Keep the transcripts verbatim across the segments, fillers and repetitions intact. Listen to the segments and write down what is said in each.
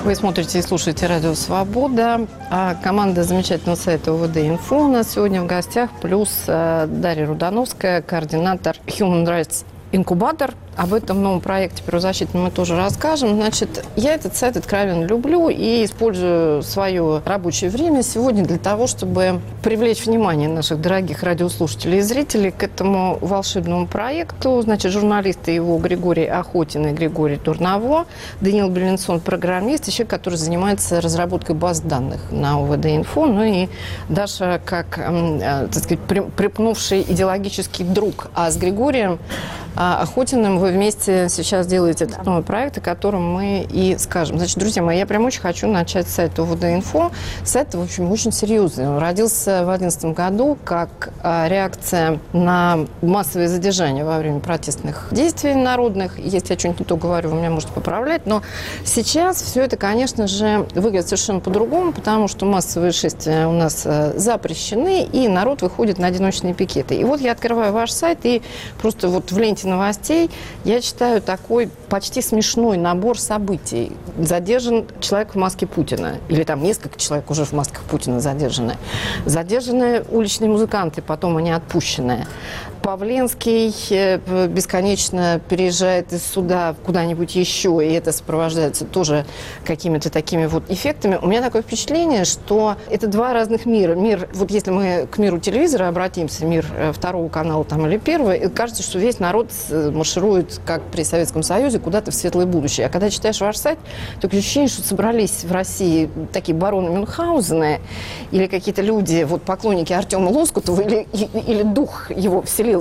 Вы смотрите и слушаете «Радио Свобода». А команда замечательного сайта ОВД-Инфо у нас сегодня в гостях, плюс Дарья Рудановская, координатор Human Rights Incubator. Об этом новом проекте правозащитном мы тоже расскажем. Значит, я этот сайт откровенно люблю и использую свое рабочее время сегодня для того, чтобы привлечь внимание наших дорогих радиослушателей и зрителей к этому волшебному проекту. Значит, журналисты его Григорий Охотин и Григорий Турново, Даниил Беленсон, программист, и человек, который занимается разработкой баз данных на ОВД-Инфо, ну и Даша, как, так сказать, припнувший идеологический друг. А с Григорием Охотиным вы вместе сейчас делаете этот новый проект, о котором мы и скажем. Значит, друзья мои, я прям очень хочу начать с сайта ОВД-Инфо. Сайт, в общем, очень серьезный. Он родился в две тысячи одиннадцатом году как реакция на массовые задержания во время протестных действий народных. Если я что-нибудь не то говорю, вы меня можете поправлять. Но сейчас все это, конечно же, выглядит совершенно по-другому, потому что массовые шествия у нас запрещены, и народ выходит на одиночные пикеты. И вот я открываю ваш сайт, и просто вот в ленте новостей я читаю такой почти смешной набор событий. Задержан человек в маске Путина. Или там несколько человек уже в масках Путина задержаны. Задержаны уличные музыканты, потом они отпущены. Павленский бесконечно переезжает из суда куда-нибудь еще, и это сопровождается тоже какими-то такими вот эффектами. У меня такое впечатление, что это два разных мира. Мир, вот если мы к миру телевизора обратимся, мир второго канала там, или первого, кажется, что весь народ марширует, как при Советском Союзе, куда-то в светлое будущее. А когда читаешь ваш сайт, такое ощущение, что собрались в России такие бароны Мюнхгаузены или какие-то люди, вот поклонники Артема Лоскутова, или, или дух его вселился.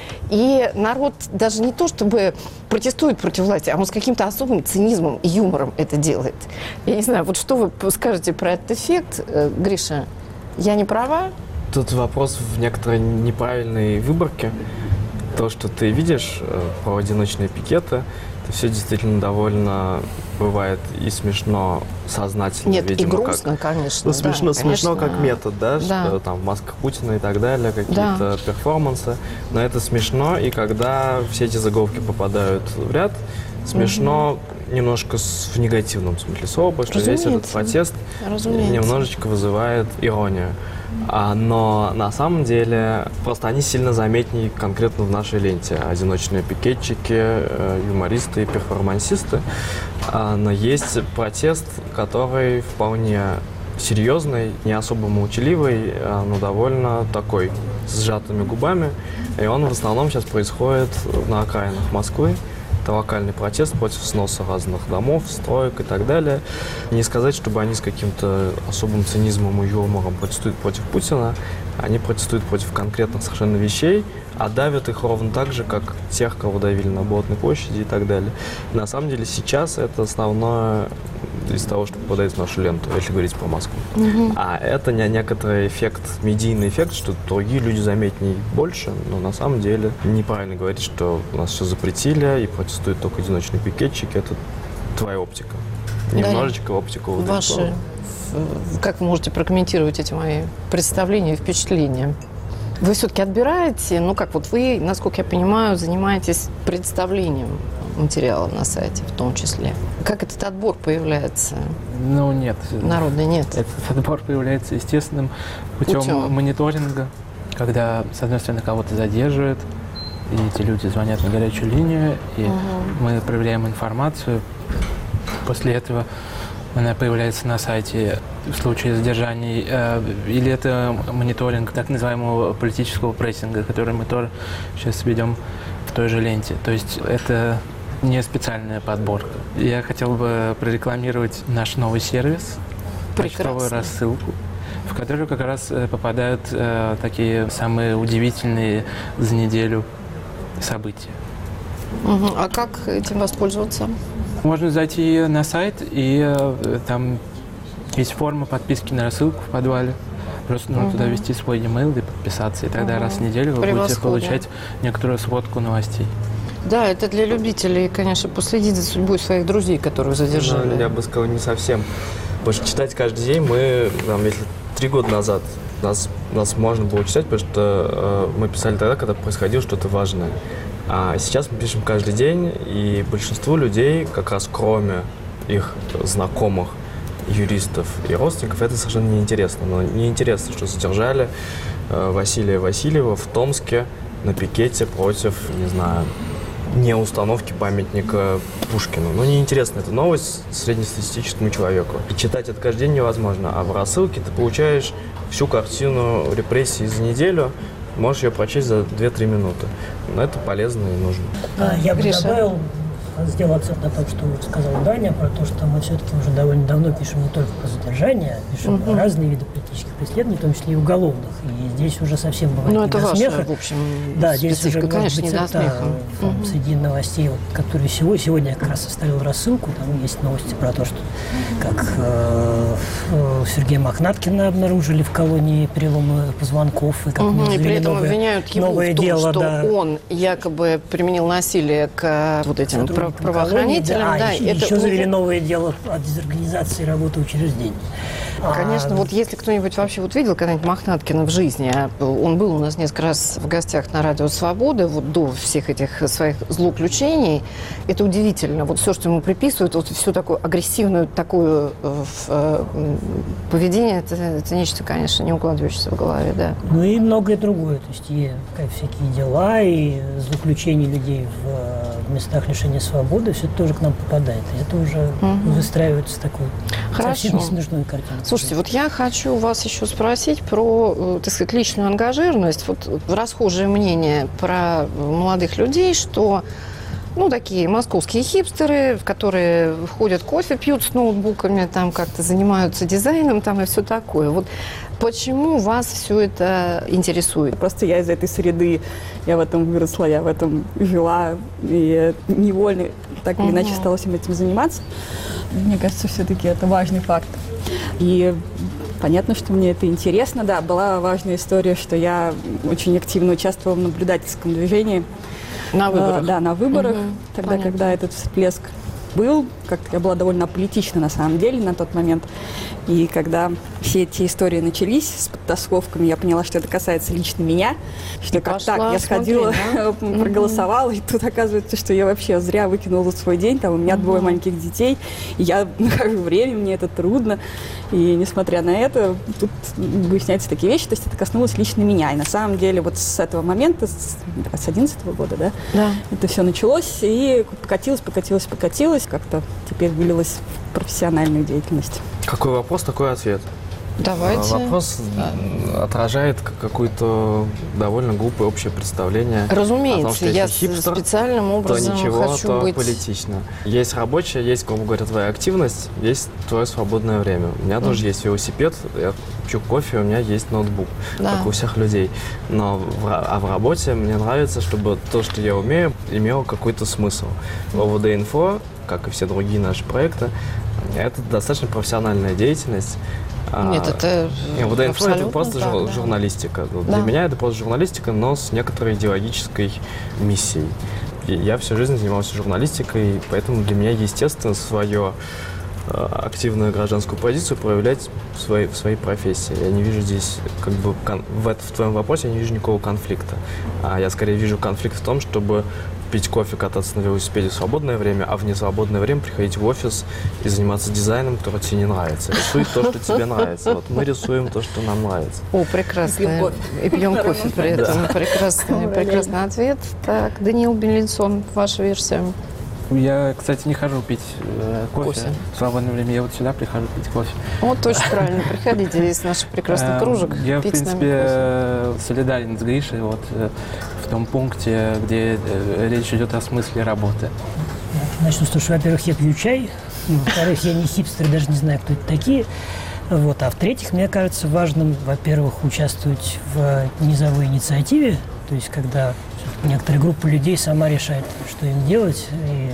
И народ даже не то, чтобы протестует против власти, а он с каким-то особым цинизмом и юмором это делает. Я не знаю, вот что вы скажете про этот эффект, Гриша? Я не права? Тут вопрос в некоторой неправильной выборке. То, что ты видишь про одиночные пикеты, это все действительно довольно бывает и смешно, сознательно, Нет, видимо, и грустно, как, конечно. ну, смешно, да, смешно конечно. как метод, да, да. что там маска Путина и так далее, какие-то да. перформансы. Но это смешно, и когда все эти заголовки попадают в ряд, смешно угу. немножко с, в негативном смысле слова, потому что весь этот протест Разумеется. немножечко вызывает иронию. А, но на самом деле просто они сильно заметнее конкретно в нашей ленте. Одиночные пикетчики, юмористы и перформансисты. А, но есть протест, который вполне серьезный, не особо молчаливый, но довольно такой, с сжатыми губами. И он в основном сейчас происходит на окраинах Москвы. Это локальный протест против сноса разных домов, строек и так далее. Не сказать, чтобы они с каким-то особым цинизмом и юмором протестуют против Путина. Они протестуют против конкретных совершенно вещей, а давят их ровно так же, как тех, кого давили на Болотной площади и так далее. И на самом деле сейчас это основное из того, что попадает в нашу ленту, если говорить про Москву. Mm-hmm. А это не некоторый эффект, медийный эффект, что другие люди заметнее больше, но на самом деле неправильно говорить, что у нас все запретили и протестуют только одиночные пикетчики. Это твоя оптика. Немножечко да, оптику. Ваши, как вы можете прокомментировать эти мои представления и впечатления? Вы все-таки отбираете, ну как вот вы, насколько я понимаю, занимаетесь представлением материала на сайте в том числе. Как этот отбор появляется? Ну нет. Народный нет. Этот отбор появляется естественным путем, путем мониторинга, когда, с одной стороны, кого-то задерживают, и эти люди звонят на горячую линию, и угу. мы проверяем информацию. После этого она появляется на сайте в случае задержаний, э, или это мониторинг так называемого политического прессинга, который мы тоже сейчас ведем в той же ленте. То есть это не специальная подборка. Я хотел бы прорекламировать наш новый сервис, почтовую рассылку, в которую как раз попадают э, такие самые удивительные за неделю события. Угу. А как этим воспользоваться? Можно зайти на сайт, и э, там есть форма подписки на рассылку в подвале. Просто нужно угу. туда ввести свой e-mail и подписаться. И тогда угу. раз в неделю вы будете получать некоторую сводку новостей. Да, это для любителей, конечно, последить за судьбой своих друзей, которых задержали. Ну, я бы сказал, не совсем. Потому что читать каждый день мы, там, если три года назад нас, нас можно было читать, потому что э, мы писали тогда, когда происходило что-то важное. А сейчас мы пишем каждый день, и большинству людей, как раз кроме их знакомых, юристов и родственников, это совершенно неинтересно. Но неинтересно, что задержали Василия Васильева в Томске на пикете против, не знаю, не установки памятника Пушкину. Ну, неинтересна эта новость среднестатистическому человеку. И читать это каждый день невозможно. А в рассылке ты получаешь всю картину репрессий за неделю, можешь ее прочесть за две-три минуты. Но это полезно и нужно. А, я бы Гриша. добавил, сделал акцент на том, что сказала Даня, про то, что мы все-таки уже довольно давно пишем не только про задержания, пишем Угу. про разные виды политических преследований, в том числе и уголовных. И здесь уже совсем бывает Ну, не это до ваша, смеха. в общем, Да, здесь уже, специфика, может конечно, быть, не до это, смеха. там, Мгм. среди новостей, вот, которые сегодня, сегодня я как раз оставил рассылку, там есть новости про то, что как э, э, Сергея Мохнаткина обнаружили в колонии переломы позвонков, и как Мгм, у него и при завели этом новое, обвиняют его новое в том, дело, что да. он якобы применил насилие к э, вот этим пра- сотрудникам правоохранителям. колонии, Да, а, еще, это еще у завели него- новое дело о дезорганизации работы учреждений. Конечно, А, вот если кто-нибудь вообще вот видел когда-нибудь Мохнаткина в жизни, а он был у нас несколько раз в гостях на Радио Свобода, вот до всех этих своих злоключений, это удивительно. Вот все, что ему приписывают, вот всю такую агрессивную такую э, в, э, м, поведение, это, это нечто, конечно, не укладывающееся в голове, да. Ну и многое другое. То есть и как, всякие дела, и злоключения людей в, э, в местах лишения свободы, все это тоже к нам попадает. И это уже Мгм. выстраивается такой Хорошо. совсем не смешную картину. Слушайте, вот я хочу вас еще спросить про, э, так сказать, личную ангажированность. Вот расхожее мнение про молодых людей, что, ну, такие московские хипстеры, в которые ходят кофе, пьют с ноутбуками, там как-то занимаются дизайном там и все такое. Вот почему вас все это интересует? Просто я из этой среды, я в этом выросла, я в этом жила, и невольно так или иначе стала всем этим заниматься. Мне кажется, все-таки это важный факт. И понятно, что мне это интересно. Да, была важная история, что я очень активно участвовала в наблюдательском движении. На выборах? Э, Да, на выборах, Мгм, тогда, понятно. когда этот всплеск был, как-то я была довольно аполитична на самом деле на тот момент. И когда все эти истории начались с подтасовками, я поняла, что это касается лично меня, что И как пошла так, я смотреть, сходила, да? проголосовала, и тут оказывается, что я вообще зря выкинула свой день, там у меня двое маленьких детей, и я нахожу время, мне это трудно, и несмотря на это, тут выясняются такие вещи, то есть это коснулось лично меня, и на самом деле вот с этого момента, с две тысячи одиннадцатого года, да, Да. это все началось и покатилось, покатилось, покатилось, как-то теперь вылилось в профессиональную деятельность. Какой вопрос, такой ответ. Давайте. А, Вопрос м, отражает к- какое-то довольно глупое общее представление о том, Разумеется, что если я хипстер, специальным то образом ничего, хочу то быть... политично. Есть рабочая, есть, грубо говоря, твоя активность, есть твое свободное время. У меня тоже есть велосипед, я пью кофе, у меня есть ноутбук, Да. как у всех людей. Но в, ра- а в работе мне нравится, чтобы то, что я умею, имело какой-то смысл. ОВД-инфо, как и все другие наши проекты, это достаточно профессиональная деятельность. Нет, это Не, ОВД-инфо это абсолютно просто так, жур- да. журналистика. Ну, Да. Для меня это просто журналистика, но с некоторой идеологической миссией. И я всю жизнь занимался журналистикой, поэтому для меня, естественно, свою э, активную гражданскую позицию проявлять в своей, в своей профессии. Я не вижу здесь, как бы, кон- в, это- в твоем вопросе я не вижу никакого конфликта. А я скорее вижу конфликт в том, чтобы пить кофе, кататься на велосипеде в свободное время, а в несвободное время приходить в офис и заниматься дизайном, который тебе не нравится. Рисуй то, что тебе нравится. Вот мы рисуем то, что нам нравится. О, прекрасно. И пьем кофе. И пьем кофе при этом. Прекрасный, прекрасный ответ. Так, Даниил Бенлинсон, ваша версия. Я, кстати, не хожу пить э, кофе. Кофе. В свободное время я вот сюда прихожу пить кофе. Вот очень правильно. Приходите, здесь наш прекрасный Эм, кружек. Я, в пить с нами принципе, кофе. э, солидарен с Гришей вот, э, в том пункте, где э, речь идет о смысле работы. Начну с того, что, во-первых, я пью чай, во-вторых, я не хипстер, даже не знаю, кто это такие. Вот. А в-третьих, мне кажется важным, во-первых, участвовать в низовой инициативе, то есть когда некоторая группа людей сама решает, что им делать, и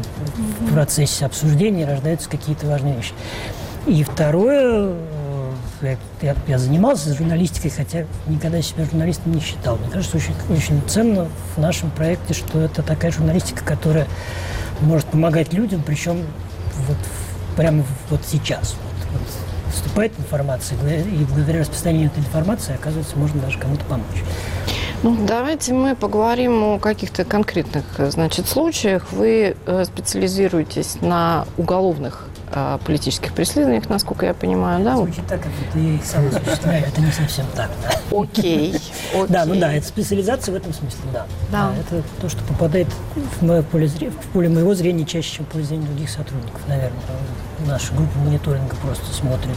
в процессе обсуждения рождаются какие-то важные вещи. И второе, я, я, я занимался журналистикой, хотя никогда себя журналистом не считал. Мне кажется, очень, очень ценно в нашем проекте, что это такая журналистика, которая может помогать людям, причем вот в- прямо в- вот сейчас. Вот, вот вступает информация, и благодаря распространению этой информации, оказывается, можно даже кому-то помочь. Ну, давайте мы поговорим о каких-то конкретных, значит, случаях. Вы э, специализируетесь на уголовных э, политических преследованиях, насколько я понимаю, да? Звучит так, как будто я их сам осуществляю. Это не совсем так, да. Окей. окей. Да, ну да, это специализация в этом смысле, да. Да. Да, это то, что попадает в мое поле зрения, в поле моего зрения чаще, чем в поле зрения других сотрудников, наверное. Наша группа мониторинга просто смотрит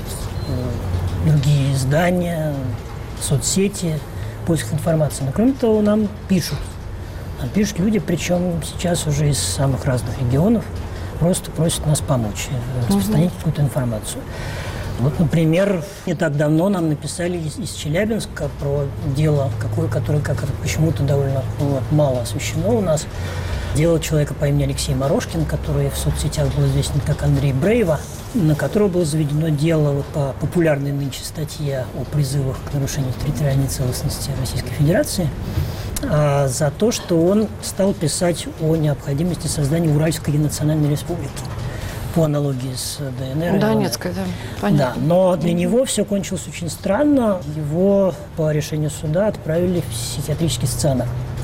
э, другие издания, соцсети, поиск информации. Но кроме того, нам пишут. Нам пишут люди, причем сейчас уже из самых разных регионов, просто просят нас помочь распространить угу. какую-то информацию. Вот, например, не так давно нам написали из, из Челябинска про дело, какое, которое как почему-то довольно вот, мало освещено у нас. Дело человека по имени Алексей Морошкин, который в соцсетях был известен как Андрей Брейва, на которого было заведено дело вот, по популярной нынче статье о призывах к нарушению территориальной целостности Российской Федерации, а, за то, что он стал писать о необходимости создания Уральской национальной республики по аналогии с ДНР. Донецкой, да, понятно. Да, но для него все кончилось очень странно. Его по решению суда отправили в психиатрический стационар.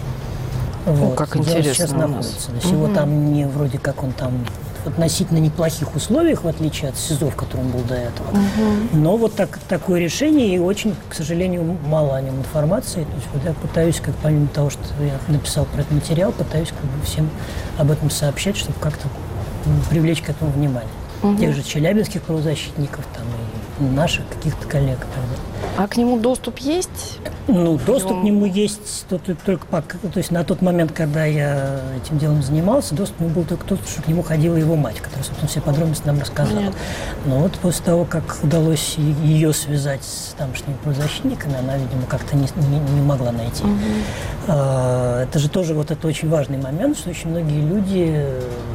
Вот. О, как Дело интересно сейчас у нас. находится. То есть его там не вроде как он там в относительно неплохих условиях, в отличие от СИЗО, в котором был до этого. Угу. Но вот так, такое решение, и очень, к сожалению, мало о нем информации. То есть вот я пытаюсь, как помимо того, что я написал про этот материал, пытаюсь как бы всем об этом сообщать, чтобы как-то привлечь к этому внимание. Угу. Тех же челябинских правозащитников, там, и наших каких-то коллег. А к нему доступ есть? Ну, доступ к нему есть только, только пока, то есть на тот момент, когда я этим делом занимался, доступ к нему был только тот, что к нему ходила его мать, которая, собственно, все подробности нам рассказала. Понятно. Но вот после того, как удалось ее связать с тамошними правозащитниками, она, видимо, как-то не, не, не могла найти. Угу. А, это же тоже вот это очень важный момент, что очень многие люди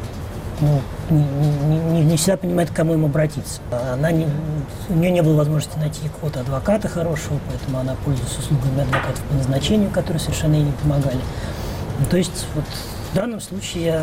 ну, не, не, не всегда понимает, к кому им обратиться. Она не, у нее не было возможности найти какого-то адвоката хорошего, поэтому она пользуется услугами адвокатов по назначению, которые совершенно ей не помогали. Ну, то есть вот, в данном случае я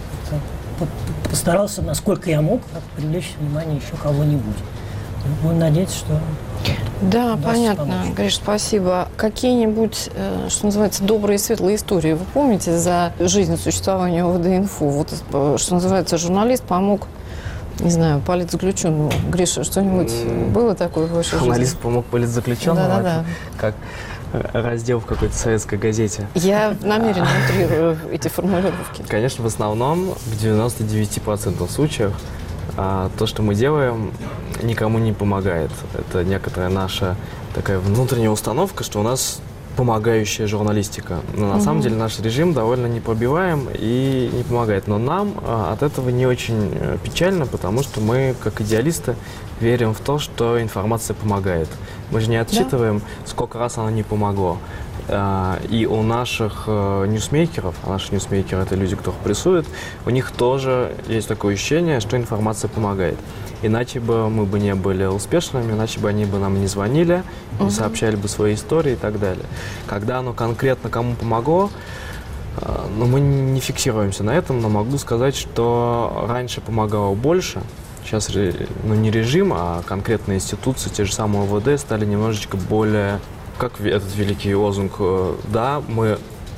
постарался, насколько я мог, привлечь внимание еще кого-нибудь. Будем надеяться, что... Да, понятно. Гриш, спасибо. Какие-нибудь, что называется, добрые и светлые истории вы помните за жизнь существования ОВД-инфо? Вот, что называется, журналист помог, не знаю, политзаключенному. Гриша, что-нибудь mm. было такое в вашей жизни? Журналист помог политзаключенному? Да-да-да. Как раздел в какой-то советской газете. Я намеренно утрирую эти формулировки. Конечно, в основном, в девяноста девяти процентах случаев, то, что мы делаем, никому не помогает. Это некоторая наша такая внутренняя установка, что у нас помогающая журналистика. Но на угу. самом деле наш режим довольно непробиваем и не помогает. Но нам от этого не очень печально, потому что мы, как идеалисты, верим в то, что информация помогает. Мы же не отсчитываем, да? сколько раз она не помогло. И у наших ньюсмейкеров, а наши ньюсмейкеры – это люди, кто прессует, у них тоже есть такое ощущение, что информация помогает. Иначе бы мы бы не были успешными, иначе бы они бы нам не звонили, не угу. сообщали бы свои истории и так далее. Когда оно конкретно кому помогло, ну, мы не фиксируемся на этом, но могу сказать, что раньше помогало больше. Сейчас ну, не режим, а конкретные институции, те же самые ОВД, стали немножечко более... Как этот великий лозунг, да, мы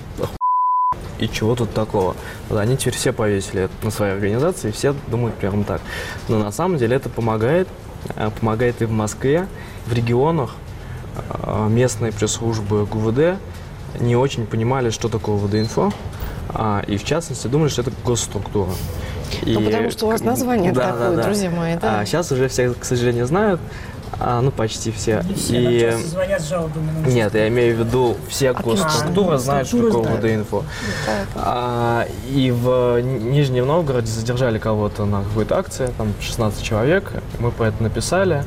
и чего тут такого. Они теперь все повесили это на своей организации, все думают прямо так. Но на самом деле это помогает, помогает и в Москве, в регионах. Местные пресс-службы ГУВД не очень понимали, что такое ОВД-инфо, и в частности думали, что это госструктура. И, ну, потому что у вас название да, такое, да, друзья да. мои, да? А сейчас уже все, к сожалению, знают. А, ну, почти все. Не все, и... звонят с жалобами на Нет, я имею в виду, все госструктуры а, знают, что такое ОВД-инфо. А, и в Нижнем Новгороде задержали кого-то на какой-то акции, там шестнадцать человек, мы про это написали.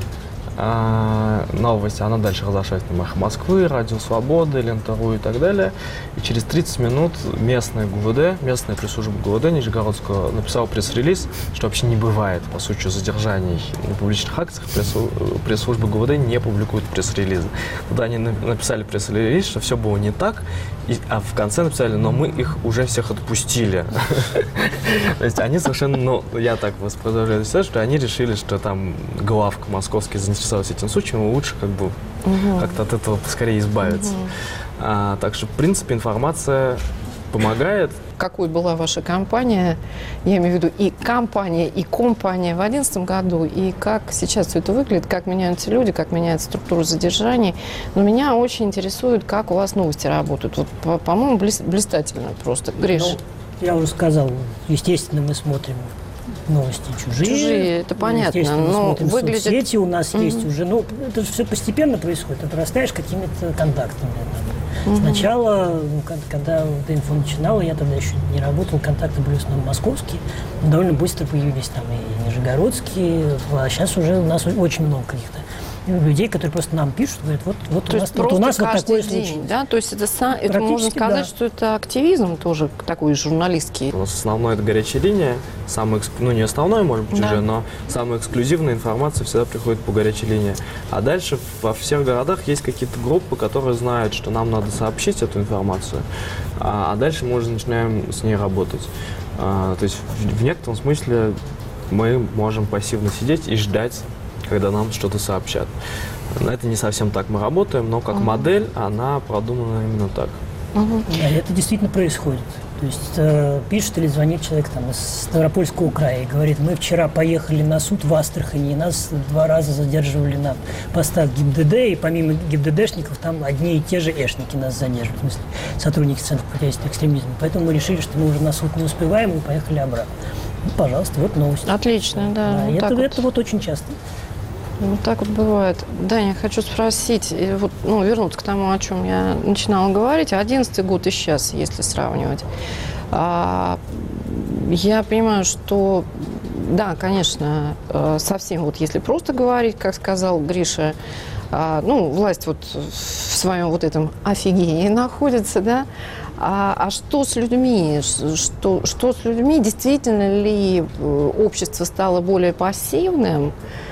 А, новость, она дальше разошлась на «Эхо Москвы», «Радио Свободы», «Лента.ру» и так далее. И через тридцать минут местная ГУВД, местная пресс-служба ГУВД Нижегородского написала пресс-релиз, что вообще не бывает, по сути, задержаний на публичных акциях. Пресс-служба ГУВД не публикует пресс-релизы. Туда они написали пресс-релиз, что все было не так, и, а в конце написали, но мы их уже всех отпустили. То есть они совершенно, ну, я так воспроизвожу, что они решили, что там главка московский заинтересовался этим случаем, и лучше как бы угу. как-то от этого поскорее избавиться. Угу. А, так что, в принципе, информация помогает. Какой была ваша компания, я имею в виду и компания, и компания в две тысячи одиннадцатом году, и как сейчас все это выглядит, как меняются люди, как меняется структура задержаний. Но меня очень интересует, как у вас новости работают. Вот, по- по-моему, блис- блистательно просто. Гриш, Ну, я уже сказал, естественно, мы смотрим новости чужие. Чужие, это понятно, Естественно, мы но смотрим выглядит- соцсети, у нас Мгм. есть уже, ну, это же все постепенно происходит, ты прорастаешь какими-то контактами. Сначала, ну, ка- когда вот инфо начинала, я тогда еще не работал, контакты были в основном московские, но довольно быстро появились там и нижегородские, а сейчас уже у нас очень много каких-то людей, которые просто нам пишут, говорят, вот, вот, то у, есть нас, вот просто у нас вот каждый такое день, случилось. да? То есть это, са- это можно Практически, сказать, да. что это активизм тоже такой журналистский. У нас основной это горячая линия, самый, экск- ну не основной, может быть, Да. уже, но самая эксклюзивная информация всегда приходит по горячей линии. А дальше во всех городах есть какие-то группы, которые знают, что нам надо сообщить эту информацию, а, а дальше мы уже начинаем с ней работать. А, то есть в, в некотором смысле мы можем пассивно сидеть и ждать, когда нам что-то сообщат. Но это не совсем так мы работаем, но как модель она продумана именно так. Да, это действительно происходит. То есть э, пишет или звонит человек там, из Ставропольского края и говорит, мы вчера поехали на суд в Астрахани, и нас два раза задерживали на постах ГИБДД, и помимо ГИБДДшников там одни и те же эшники нас задерживают, в смысле сотрудники Центра противодействия экстремизму. Поэтому мы решили, что мы уже на суд не успеваем, и поехали обратно. Ну, пожалуйста, вот новость. Отлично, да. Да, вот и так это, вот. это вот очень часто. Вот так вот бывает. Даня, хочу спросить, и вот, ну, вернуться к тому, о чем я начинала говорить. одиннадцатый год и сейчас, если сравнивать. А, я понимаю, что, да, конечно, э, совсем вот если просто говорить, как сказал Гриша, а, ну, власть вот в своем вот этом офигении находится, да. А, а что с людьми? Что, что с людьми? Действительно ли э, общество стало более пассивным?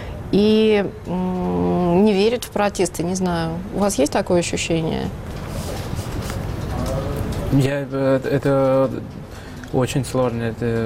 И м, не верит в протесты, не знаю. У вас есть такое ощущение? Я, э, это очень сложно. Это...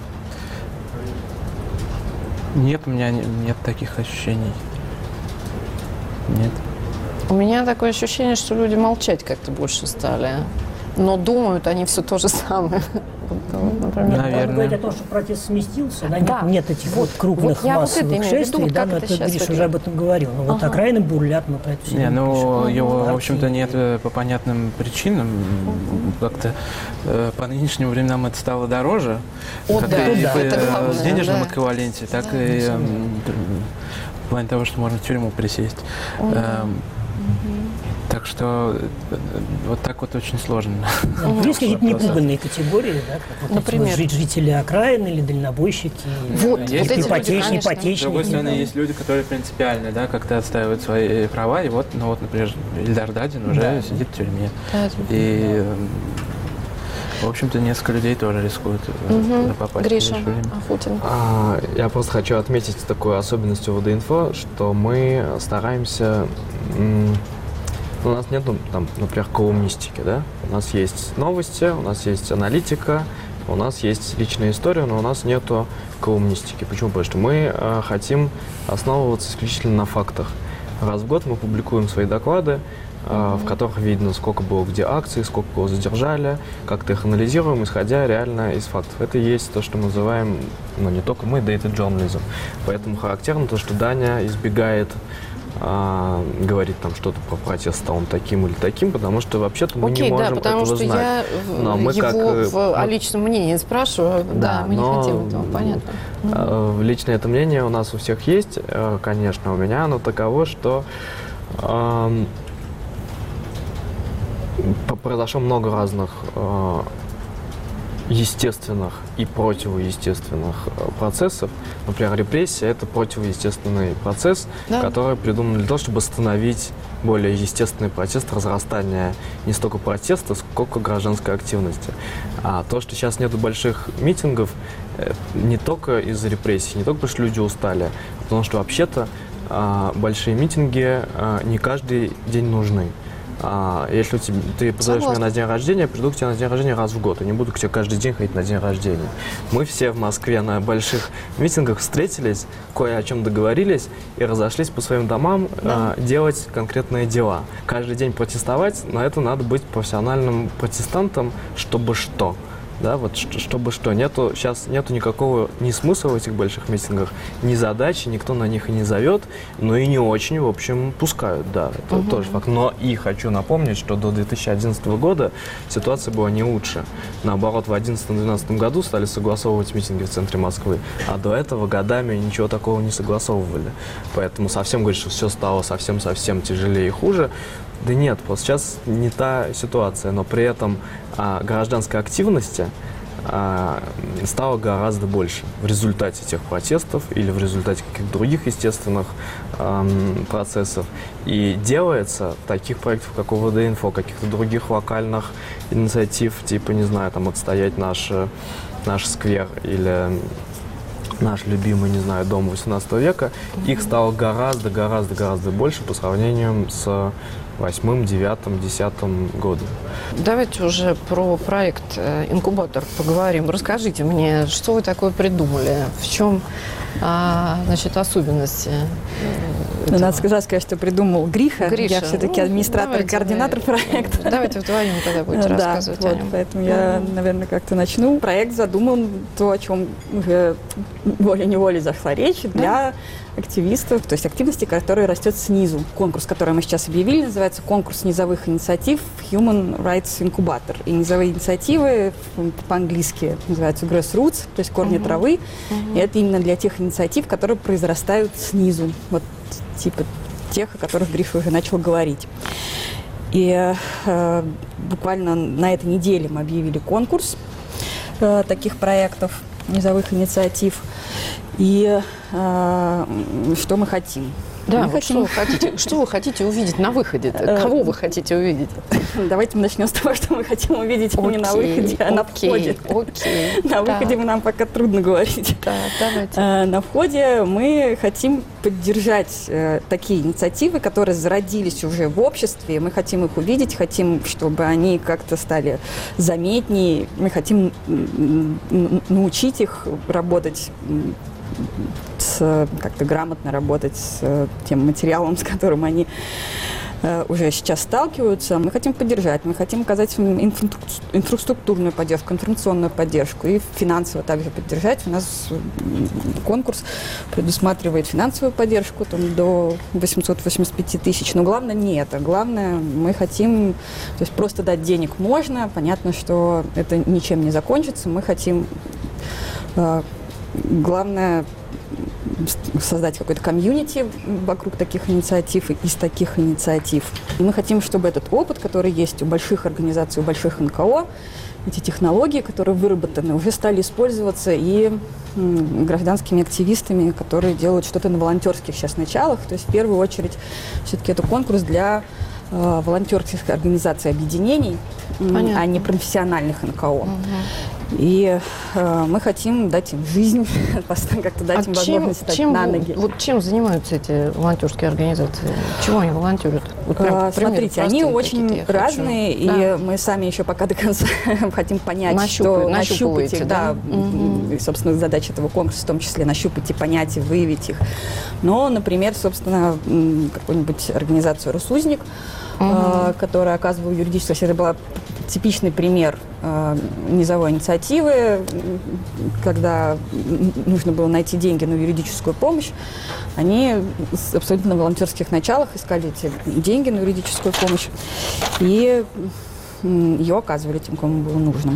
Нет, у меня не- нет таких ощущений. Нет. У меня такое ощущение, что люди молчать как-то больше стали. Но думают они все то же самое. Вот, например. Наверное. Он говорит о том, что протест сместился, да, Да. нет, нет этих вот, крупных вот я вот это массовых имею в виду, шествий, вот да, как но это это щас Гриша выглядит. уже об этом говорил. Ну вот Ага. окраины бурлят, мы про это все Не, ну его, Архи- в общем-то, нет э, по понятным причинам. Как-то э, по нынешним временам это стало дороже. О, как да, и да, в, это э, главное, в денежном да. эквиваленте, так и э, в плане того, что можно в тюрьму присесть. Эм, Так что э, вот так вот очень сложно. Есть какие-то Вопрос. непуганные категории, да, как вот Например? эти вот жи- жители окраин или дальнобойщики, Вот, или вот эти люди, ипотеч- конечно. ипотечники. С другой стороны, есть люди, которые принципиально, да, как-то отстаивают свои права, и вот, ну вот, например, Ильдар Дадин уже Да. сидит в тюрьме. Да, И, эм, в общем-то, несколько людей тоже рискуют э, Мгм. туда попасть. в Гриша ближайшее время. Ахутин. А, Я просто хочу отметить такую особенность УВД-инфо, что мы стараемся... м, У нас нет, там, например, колумнистики, да? У нас есть новости, у нас есть аналитика, у нас есть личная история, но у нас нету колумнистики. Почему? Потому что мы э, хотим основываться исключительно на фактах. Раз в год мы публикуем свои доклады, э, в которых видно, сколько было где акций, сколько кого задержали, как-то их анализируем, исходя реально из фактов. Это и есть то, что мы называем, ну не только мы, data journalism. Поэтому характерно то, что Даня избегает а, говорит там что-то про протест, стал он таким или таким, потому что вообще-то мы Окей, не можем да, потому этого что знать. я в- Но мы его как, э, в, о ну, личном мнении спрашиваю. Да, Да, мы не но, хотим этого, понятно. Э, Личное это мнение у нас у всех есть, э, конечно, у меня оно таково, что эм, п- произошло много разных э, естественных и противоестественных э, процессов. Например, репрессия – это противоестественный процесс, Да. который придуман для того, чтобы остановить более естественный протест, разрастание не столько протеста, сколько гражданской активности. А то, что сейчас нету больших митингов, э, не только из-за репрессий, не только потому, что люди устали, а потому что вообще-то а, большие митинги а, не каждый день нужны. А, если у тебя, ты позовешь меня на день рождения, я приду к тебе на день рождения раз в год, и не буду к тебе каждый день ходить на день рождения. Мы все в Москве на больших митингах встретились, кое о чем договорились и разошлись по своим домам, да. а, делать конкретные дела. Каждый день протестовать, но это надо быть профессиональным протестантом, чтобы что? Да, вот чтобы что, нету, сейчас нету никакого ни смысла в этих больших митингах, ни задачи, никто на них и не зовет, но и не очень, в общем, пускают, да, это угу. тоже факт. Но и хочу напомнить, что до две тысячи одиннадцатого года ситуация была не лучше. Наоборот, в две тысячи одиннадцатом-две тысячи двенадцатом году стали согласовывать митинги в центре Москвы, а до этого годами ничего такого не согласовывали. Поэтому совсем говорить, что все стало совсем-совсем тяжелее и хуже. Да нет, просто сейчас не та ситуация, но при этом а, гражданской активности а, стало гораздо больше в результате тех протестов или в результате каких-то других естественных а, процессов. И делается таких проектов, как ОВД-инфо, каких-то других локальных инициатив, типа, не знаю, там, отстоять наш, наш сквер или наш любимый, не знаю, дом восемнадцатого века, mm-hmm. их стало гораздо-гораздо-гораздо больше по сравнению с восьмым, девятым, десятым годом. Давайте уже про проект «Инкубатор» поговорим. Расскажите мне, что вы такое придумали? В чем, а, значит, особенности? Ну, надо сказать, что придумал Гриша. Гриша. Я все-таки администратор и координатор мы... проекта. Давайте вдвоем тогда будете да, рассказывать вот, о нем. Поэтому я, наверное, как-то начну. Проект задуман, то, о чем уже волей-неволей зашла речь, для активистов, то есть активности, которая растет снизу. Конкурс, который мы сейчас объявили, называется «Конкурс низовых инициатив Human Rights Incubator». И низовые инициативы по-английски называются grassroots, то есть корни uh-huh. травы. Uh-huh. И это именно для тех инициатив, которые произрастают снизу. Вот типа тех, о которых Гриша уже начал говорить. И э, буквально на этой неделе мы объявили конкурс э, таких проектов, низовых инициатив. И э, что мы хотим? Да, мы вот хотим... что, вы хотите, что вы хотите увидеть на выходе? Кого вы хотите увидеть? Давайте мы начнем с того, что мы хотим увидеть окей, не на выходе, а окей, на входе. Окей, на выходе да. нам пока трудно говорить. Да, давайте. А, на входе мы хотим поддержать э, такие инициативы, которые зародились уже в обществе. Мы хотим их увидеть, хотим, чтобы они как-то стали заметнее. Мы хотим научить их работать с, как-то грамотно работать с тем материалом, с которым они э, уже сейчас сталкиваются. Мы хотим поддержать, мы хотим оказать инфра- инфраструктурную поддержку, информационную поддержку и финансово также поддержать. У нас конкурс предусматривает финансовую поддержку там, до восемьсот восемьдесят пять тысяч, но главное не это. Главное, мы хотим, то есть просто дать денег можно, понятно, что это ничем не закончится. Мы хотим э, главное создать какой-то комьюнити вокруг таких инициатив и из таких инициатив. И мы хотим, чтобы этот опыт, который есть у больших организаций, у больших эн ка о, эти технологии, которые выработаны, уже стали использоваться и м, гражданскими активистами, которые делают что-то на волонтерских сейчас началах. То есть в первую очередь все-таки это конкурс для э, волонтерских организаций, объединений, м, а не профессиональных эн ка о. Угу. И э, мы хотим дать им жизнь, как-то дать а им чем, возможность стать чем, на ноги. Вот чем занимаются эти волонтерские организации? Чего они волонтерят? Вот прям, а, смотрите, они очень разные, хочу. и да. мы сами еще пока до конца хотим понять, Нащупаю, что нащупать их. Да? Да, угу. И, собственно, задача этого конкурса в том числе нащупать и понять, и выявить их. Но, например, собственно, какую-нибудь организацию «Росузник», Uh-huh. которая оказывала юридическую, это был типичный пример э, низовой инициативы, когда нужно было найти деньги на юридическую помощь. Они с абсолютно волонтерских началах искали эти деньги на юридическую помощь и э, ее оказывали тем, кому было нужно.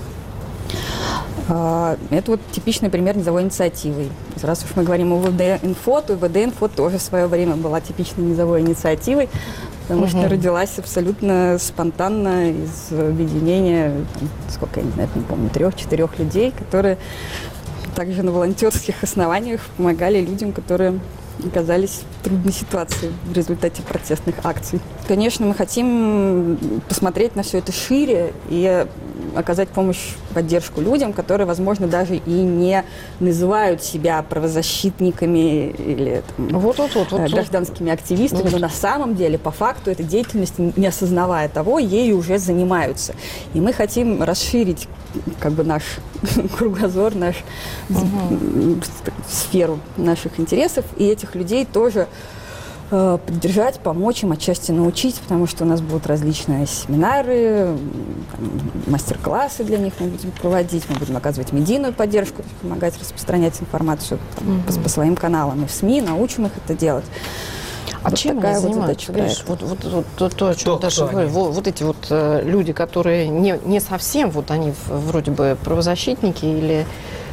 Это вот типичный пример низовой инициативы. Раз уж мы говорим о ОВД-инфо, то ОВД-инфо тоже в свое время была типичной низовой инициативой, потому угу. что родилась абсолютно спонтанно из объединения, там, сколько, я не знаю, не помню, трех-четырех людей, которые также на волонтерских основаниях помогали людям, которые оказались в трудной ситуации в результате протестных акций. Конечно, мы хотим посмотреть на все это шире и оказать помощь, поддержку людям, которые, возможно, даже и не называют себя правозащитниками или там, вот, вот, вот, вот, гражданскими активистами, вот. Но на самом деле, по факту, этой деятельности, не осознавая того, ею уже занимаются. И мы хотим расширить как бы наш кругозор, наш угу. сферу наших интересов, и этих людей тоже э, поддержать, помочь им, отчасти научить, потому что у нас будут различные семинары, там, мастер-классы для них мы будем проводить, мы будем оказывать медийную поддержку, помогать распространять информацию там, угу. по, по своим каналам и в СМИ, научим их это делать. А вот чем они занимаются? Видишь, вот, вот, вот, вот то, о чем Даша говорит, вот, вот эти вот э, люди, которые не, не совсем, вот они в, вроде бы правозащитники или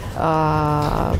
э,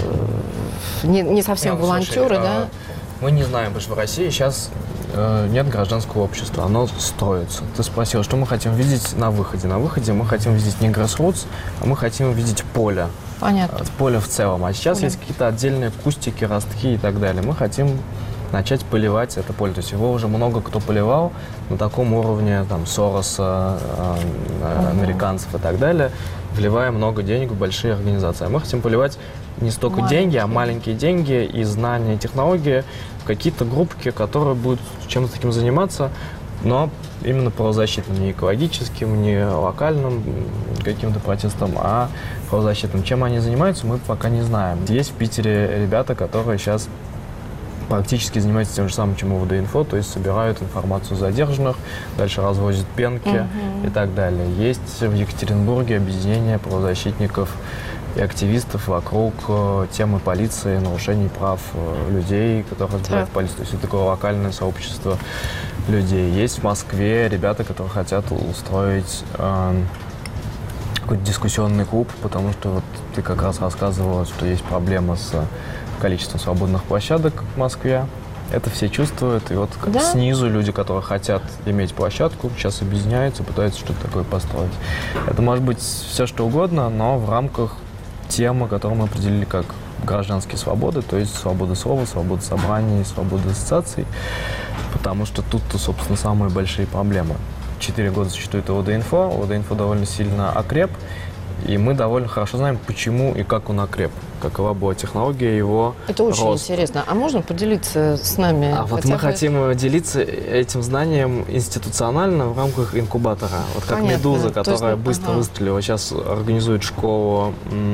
э, не, не совсем не, волонтеры, слушай, да? Э, мы не знаем, потому что в России сейчас э, нет гражданского общества, оно строится. Ты спросил, что мы хотим видеть на выходе. На выходе мы хотим видеть не grassroots, а мы хотим видеть поле. Понятно. Поле в целом. А сейчас Поле. Есть какие-то отдельные кустики, ростки и так далее. Мы хотим начать поливать это поле. То есть его уже много кто поливал на таком уровне, там, Сороса, э, э, американцев и так далее, вливая много денег в большие организации. А мы хотим поливать не столько маленькие. деньги, а маленькие деньги и знания, и технологии в какие-то группки, которые будут чем-то таким заниматься, но именно правозащитным, не экологическим, не локальным каким-то протестом, а правозащитным. Чем они занимаются, мы пока не знаем. Есть в Питере ребята, которые сейчас практически занимаются тем же самым, чем УВД-инфо, то есть собирают информацию задержанных, дальше развозят пенки uh-huh. и так далее. Есть в Екатеринбурге объединение правозащитников и активистов вокруг э, темы полиции, нарушений прав э, людей, которые разбирают полицию. То есть это такое локальное сообщество людей. Есть в Москве ребята, которые хотят устроить э, какой-то дискуссионный клуб, потому что вот ты как раз рассказывала, что есть проблема с количеством свободных площадок в Москве. Это все чувствуют. И вот да? снизу люди, которые хотят иметь площадку, сейчас объединяются, пытаются что-то такое построить. Это может быть все что угодно, но в рамках темы, которую мы определили как гражданские свободы, то есть свобода слова, свобода собраний, свобода ассоциаций, потому что тут-то, собственно, самые большие проблемы. Четыре года существует УВД-инфо, УВД-инфо довольно сильно окреп, и мы довольно хорошо знаем, почему и как он окреп, какова была технология его Это очень роста. интересно. А можно поделиться с нами? А вот мы бы... хотим делиться этим знанием институционально в рамках инкубатора. Вот как Понятно. «Медуза», которая есть... быстро ага. выстрелила, сейчас организует школу,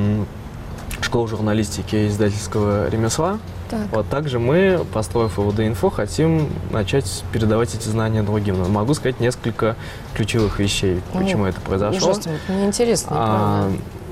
школу журналистики и издательского ремесла. Так. Вот также мы, построив УВД-инфо, хотим начать передавать эти знания другим. Но могу сказать несколько ключевых вещей, почему ну, это произошло. Ужасно, мне интересно, а,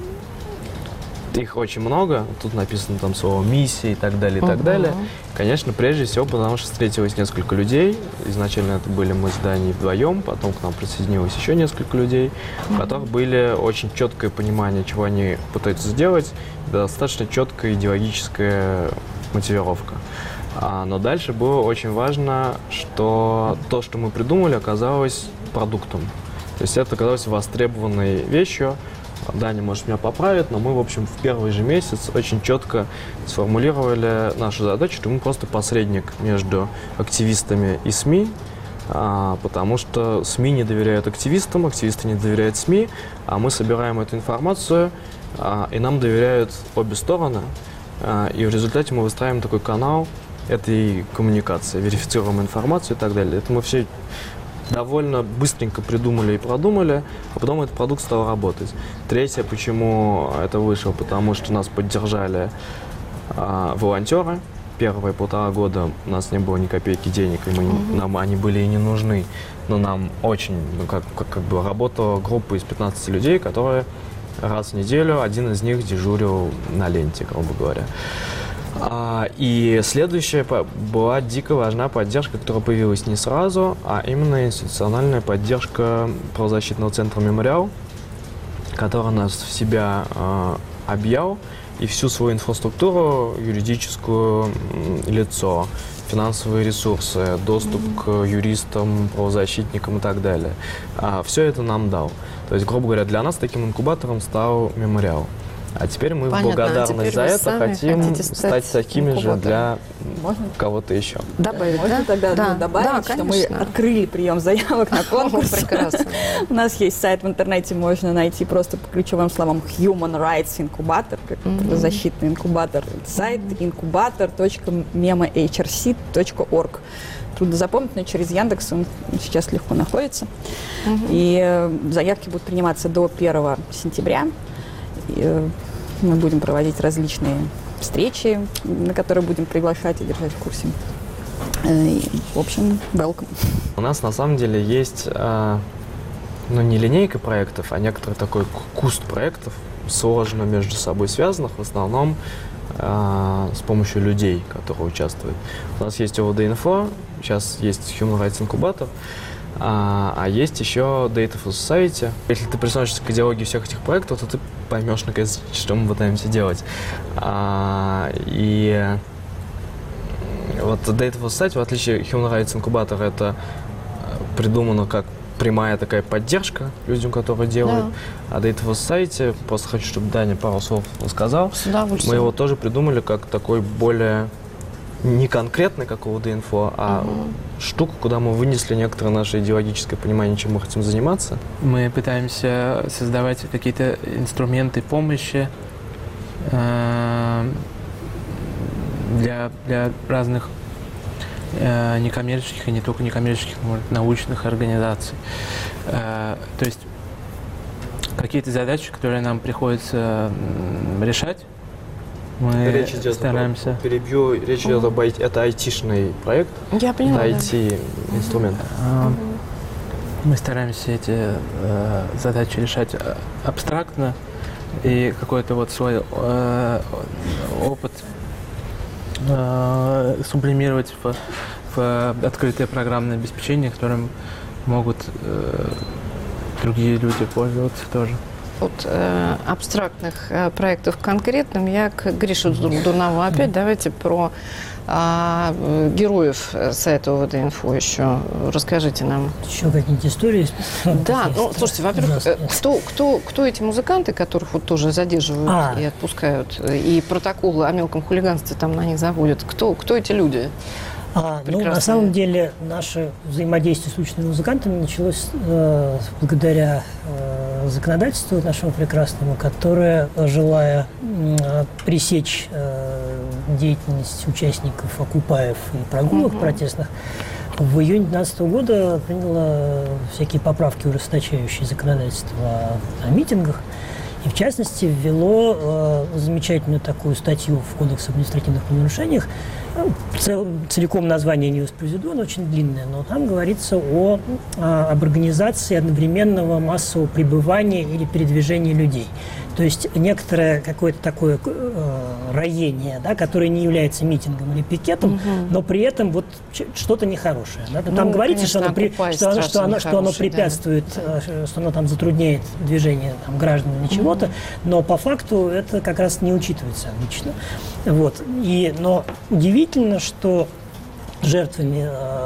их очень много. Тут написано там слово «миссия» и так далее, и uh-huh. так далее. Конечно, прежде всего, потому что встретилось несколько людей. Изначально это были мы с Даней вдвоем, потом к нам присоединилось еще несколько людей, uh-huh. у которых были очень четкое понимание, чего они пытаются сделать, достаточно четкая идеологическая мотивировка. А, но дальше было очень важно, что то, что мы придумали, оказалось продуктом. То есть это оказалось востребованной вещью. Даня, может, меня поправит, но мы, в общем, в первый же месяц очень четко сформулировали нашу задачу, что мы просто посредник между активистами и СМИ, а, потому что СМИ не доверяют активистам, активисты не доверяют СМИ, а мы собираем эту информацию, а, и нам доверяют обе стороны. И в результате мы выстраиваем такой канал этой коммуникации, верифицируем информацию и так далее. Это мы все довольно быстренько придумали и продумали, а потом этот продукт стал работать. Третье, почему это вышло, потому что нас поддержали а, волонтеры. Первые полтора года у нас не было ни копейки денег, и мы, mm-hmm. нам они были и не нужны. Но нам очень, ну, как, как, как бы работала группа из пятнадцати людей, которые раз в неделю один из них дежурил на ленте, грубо говоря. А, и следующая была дико важна поддержка, которая появилась не сразу, а именно институциональная поддержка правозащитного центра «Мемориал», который нас в себя а, объял и всю свою инфраструктуру, юридическую, лицо, финансовые ресурсы, доступ к юристам, правозащитникам и так далее. А, все это нам дал. То есть, грубо говоря, для нас таким инкубатором стал «Мемориал». А теперь мы Понятно. в благодарность А теперь за вы это сами хотим хотите стать стать такими же инкубатором. для Можно? кого-то еще. Добавить, Можно да? тогда да. ну, добавить, да, что мы конечно. открыли прием заявок на конкурс. Прекрасно. У нас есть сайт в интернете, можно найти просто по ключевым словам Human Rights Incubator, как защитный инкубатор. Сайт инкубатор точка мема эйч ар си точка орг. Трудно запомнить, но через Яндекс он сейчас легко находится. И э, заявки будут приниматься до первого сентября. И, э, мы будем проводить различные встречи, на которые будем приглашать и держать в курсе. Э, и, в общем, welcome. У нас на самом деле есть, э, ну, не линейка проектов, а некоторый такой куст проектов, сложно между собой связанных, в основном э, с помощью людей, которые участвуют. У нас есть ОВД-инфо, сейчас есть Human Rights Incubator, а, а есть еще Data for Society. Если ты присмотришься к идеологии всех этих проектов, то ты поймешь, наконец, что мы пытаемся делать. А, и вот Data for Society, в отличие от Human Rights Incubator, это придумано как прямая такая поддержка людям, которые делают. Да. А Data for Society, просто хочу, чтобы Даня пару слов рассказал. С удовольствием. Мы его тоже придумали как такой более не конкретный, как ОВД-инфо, а угу. штуку, куда мы вынесли некоторое наше идеологическое понимание, чем мы хотим заниматься. Мы пытаемся создавать какие-то инструменты помощи э, для, для разных э, некоммерческих и не только некоммерческих, может, научных организаций. Э, то есть какие-то задачи, которые нам приходится решать, мы речь идет стараемся. Об, перебью, речь идет об ай ти, это айтишный проект. Я поняла, это ай ти-инструмент. Да. Мы стараемся эти э, задачи решать абстрактно и какой-то вот свой э, опыт э, сублимировать в, в открытое программное обеспечение, которым могут э, другие люди пользоваться тоже. От э, абстрактных э, проектов к конкретным я к Грише Дунову опять. Давайте про э, героев сайта ОВД-инфо еще расскажите нам. Еще какие-нибудь истории? Да, ну, слушайте, во-первых, кто, кто, кто эти музыканты, которых вот тоже задерживают а. и отпускают, и протоколы о мелком хулиганстве там на них заводят? Кто, кто эти люди? А, ну, на самом деле, наше взаимодействие с уличными музыкантами началось э, благодаря э, законодательству нашему прекрасному, которое, желая э, пресечь э, деятельность участников окупаев и прогулок mm-hmm. протестных, в июне две тысячи двенадцатого года приняло всякие поправки, ужесточающие законодательство о, о митингах. И, в частности, ввело э, замечательную такую статью в Кодекс об административных правонарушениях. Цел, целиком название не воспроизведу, оно очень длинное, но там говорится о, о, об организации одновременного массового пребывания или передвижения людей. То есть некоторое какое-то такое э, роение, да, которое не является митингом или пикетом, угу. но при этом вот что-то нехорошее. Да? Там ну, говорится, конечно, что, оно, при, что, оно, что, оно, что оно препятствует, да. э, что оно там затрудняет движение там, граждан или чего-то, угу. но по факту это как раз не учитывается обычно. Вот. И, но удивительно, что жертвами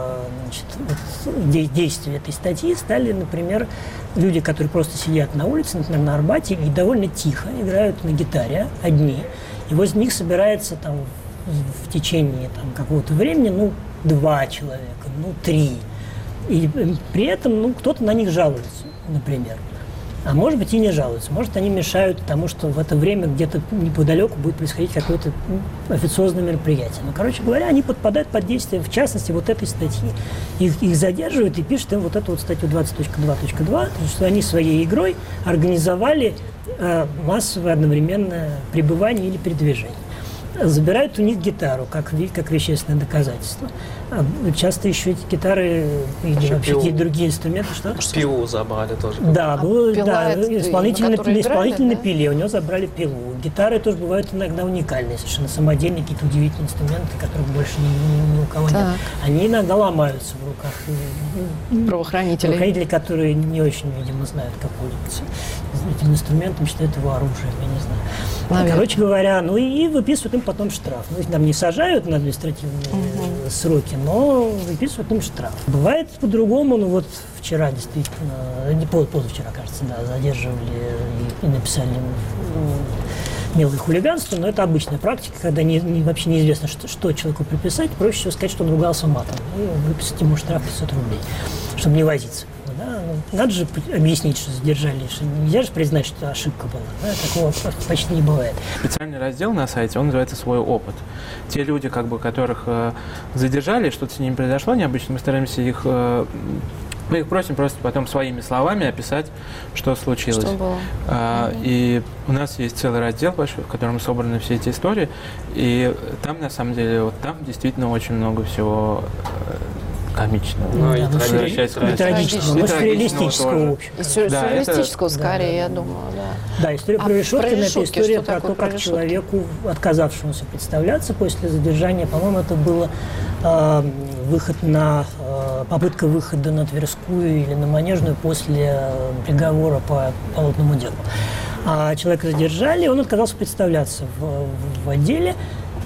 значит, действия этой статьи стали, например, люди, которые просто сидят на улице, например, на Арбате, и довольно тихо играют на гитаре одни. И возле них собирается там в течение там, какого-то времени, ну, два человека, ну, три. И при этом, ну, кто-то на них жалуется, например. А может быть и не жалуются. Может, они мешают тому, что в это время где-то неподалеку будет происходить какое-то ну, официозное мероприятие. Но, короче говоря, они подпадают под действие, в частности, вот этой статьи. Их, их задерживают и пишут им вот эту вот статью двадцать точка два точка два, что они своей игрой организовали э, массовое одновременное пребывание или передвижение. Забирают у них гитару, как, как вещественное доказательство. А часто еще эти гитары или вообще какие-то другие инструменты. Что? Пилу забрали тоже. А Да, было, да это, исполнитель, на, играли, исполнитель да? на пиле, у него забрали пилу. Гитары тоже бывают иногда уникальные, совершенно самодельные, какие-то удивительные инструменты, которых больше ни, ни, ни у кого так. нет. Они иногда ломаются в руках правоохранителей. Правоохранители, которые не очень, видимо, знают, как пользоваться этим инструментом, считают его оружием, я не знаю. Наверное. Короче говоря, ну и выписывают им потом штраф. Ну, там не сажают на административные угу. сроки, но выписывают им штраф. Бывает по-другому, ну вот вчера действительно, не позавчера, кажется, да, задерживали и, и написали мелкое хулиганство, но это обычная практика, когда не, не, вообще неизвестно, что, что человеку приписать, проще всего сказать, что он ругался матом, и выписать ему штраф пятьсот рублей, чтобы не возиться. Да? Ну, надо же объяснить, что задержали, что нельзя же признать, что ошибка была. Да? Такого почти не бывает. Специальный раздел на сайте, он называется «Свой опыт». Те люди, как бы, которых э, задержали, что-то с ними произошло необычно, мы стараемся их... Э, мы их просим просто потом своими словами описать, что случилось. Что было. А, mm-hmm. И у нас есть целый раздел большой, в котором собраны все эти истории. И там, на самом деле, вот там действительно очень много всего комичного. Ну, да, ну, трагического, и трагического, но сюрреалистического, в общем. И сюр- да, сюрреалистического, это... скорее, да, я думаю, да. Да, история а про Решеткина, это Решетки, история про про то, как человеку, отказавшемуся представляться после задержания, по-моему, это было э, выход на, э, попытка выхода на Тверскую или на Манежную после э, приговора по болотному делу. А человека задержали, он отказался представляться в, в, в отделе,